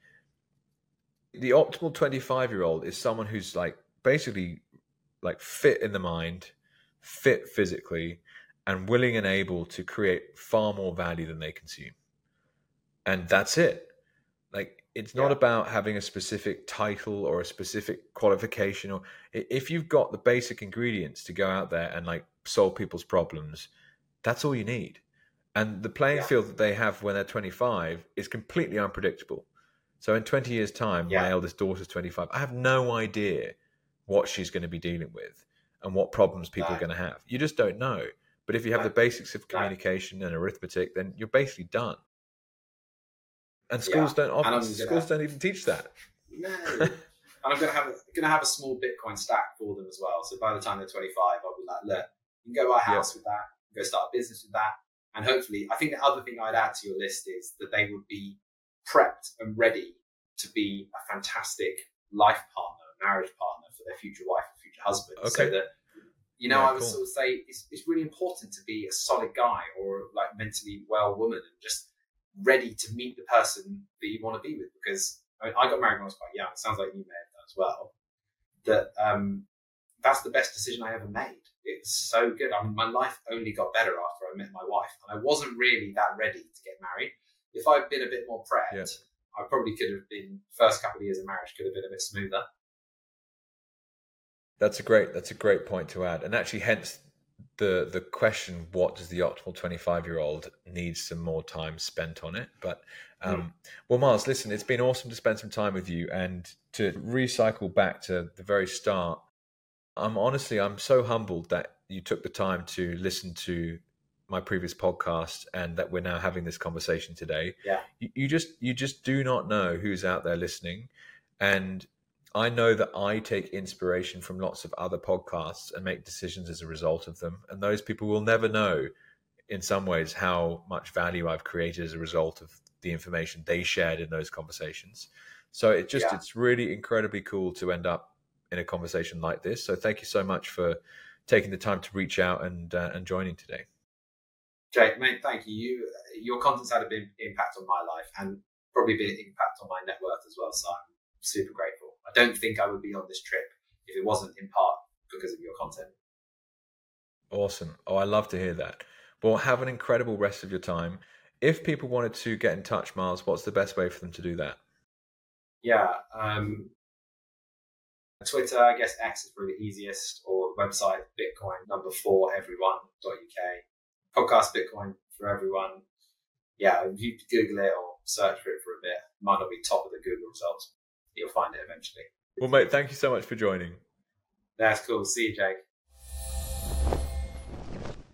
the optimal twenty-five-year-old is someone who's like basically like fit in the mind, fit physically, and willing and able to create far more value than they consume. And that's it. Like, it's not yeah. about having a specific title or a specific qualification. Or if you've got the basic ingredients to go out there and like solve people's problems, that's all you need. And the playing yeah. field that they have when they're twenty-five is completely unpredictable. So in twenty years' time, yeah. my eldest daughter's twenty-five. I have no idea what she's going to be dealing with and what problems people no. are going to have. You just don't know. But if you have no. the basics of communication no. and arithmetic, then you're basically done. And schools yeah. don't often, schools don't even teach that. No. And I'm going to have a, going to have a small Bitcoin stack for them as well. So by the time they're twenty-five, I'll be like, look, you can go buy a house yeah. with that, you can go start a business with that. And hopefully, I think the other thing I'd add to your list is that they would be prepped and ready to be a fantastic life partner, marriage partner for their future wife or future husband. Okay. So that, you know, yeah, I would cool. sort of say it's, it's really important to be a solid guy or like mentally well woman and just ready to meet the person that you want to be with. Because I mean, I got married when I was quite young. It sounds like you may have done as well. That um, that's the best decision I ever made. It's so good. I mean, my life only got better after I met my wife, and I wasn't really that ready to get married. If I'd been a bit more prepped, yeah. I probably could have been. First couple of years of marriage could have been a bit smoother. That's a great. That's a great point to add, and actually, hence the the question: what does the optimal twenty-five-year-old need some more time spent on it? But um, mm. well, Miles, listen, it's been awesome to spend some time with you, and to recycle back to the very start. I'm honestly, I'm so humbled that you took the time to listen to my previous podcast and that we're now having this conversation today. Yeah. You, you just, you just do not know who's out there listening. And I know that I take inspiration from lots of other podcasts and make decisions as a result of them. And those people will never know in some ways how much value I've created as a result of the information they shared in those conversations. So it just, yeah. it's really incredibly cool to end up in a conversation like this. So thank you so much for taking the time to reach out and uh, and joining today. Jake, mate, thank you. you. Your content's had a big impact on my life and probably a big impact on my net worth as well. So I'm super grateful. I don't think I would be on this trip if it wasn't in part because of your content. Awesome. Oh, I love to hear that. Well, have an incredible rest of your time. If people wanted to get in touch, Miles, what's the best way for them to do that? Yeah, um, Twitter, I guess X is probably the easiest, or website Bitcoin number four everyone dot U K. Podcast Bitcoin for everyone. Yeah, if you Google it or search for it for a bit, it might not be top of the Google results. You'll find it eventually. Well, mate, thank you so much for joining. That's cool. See you, Jake.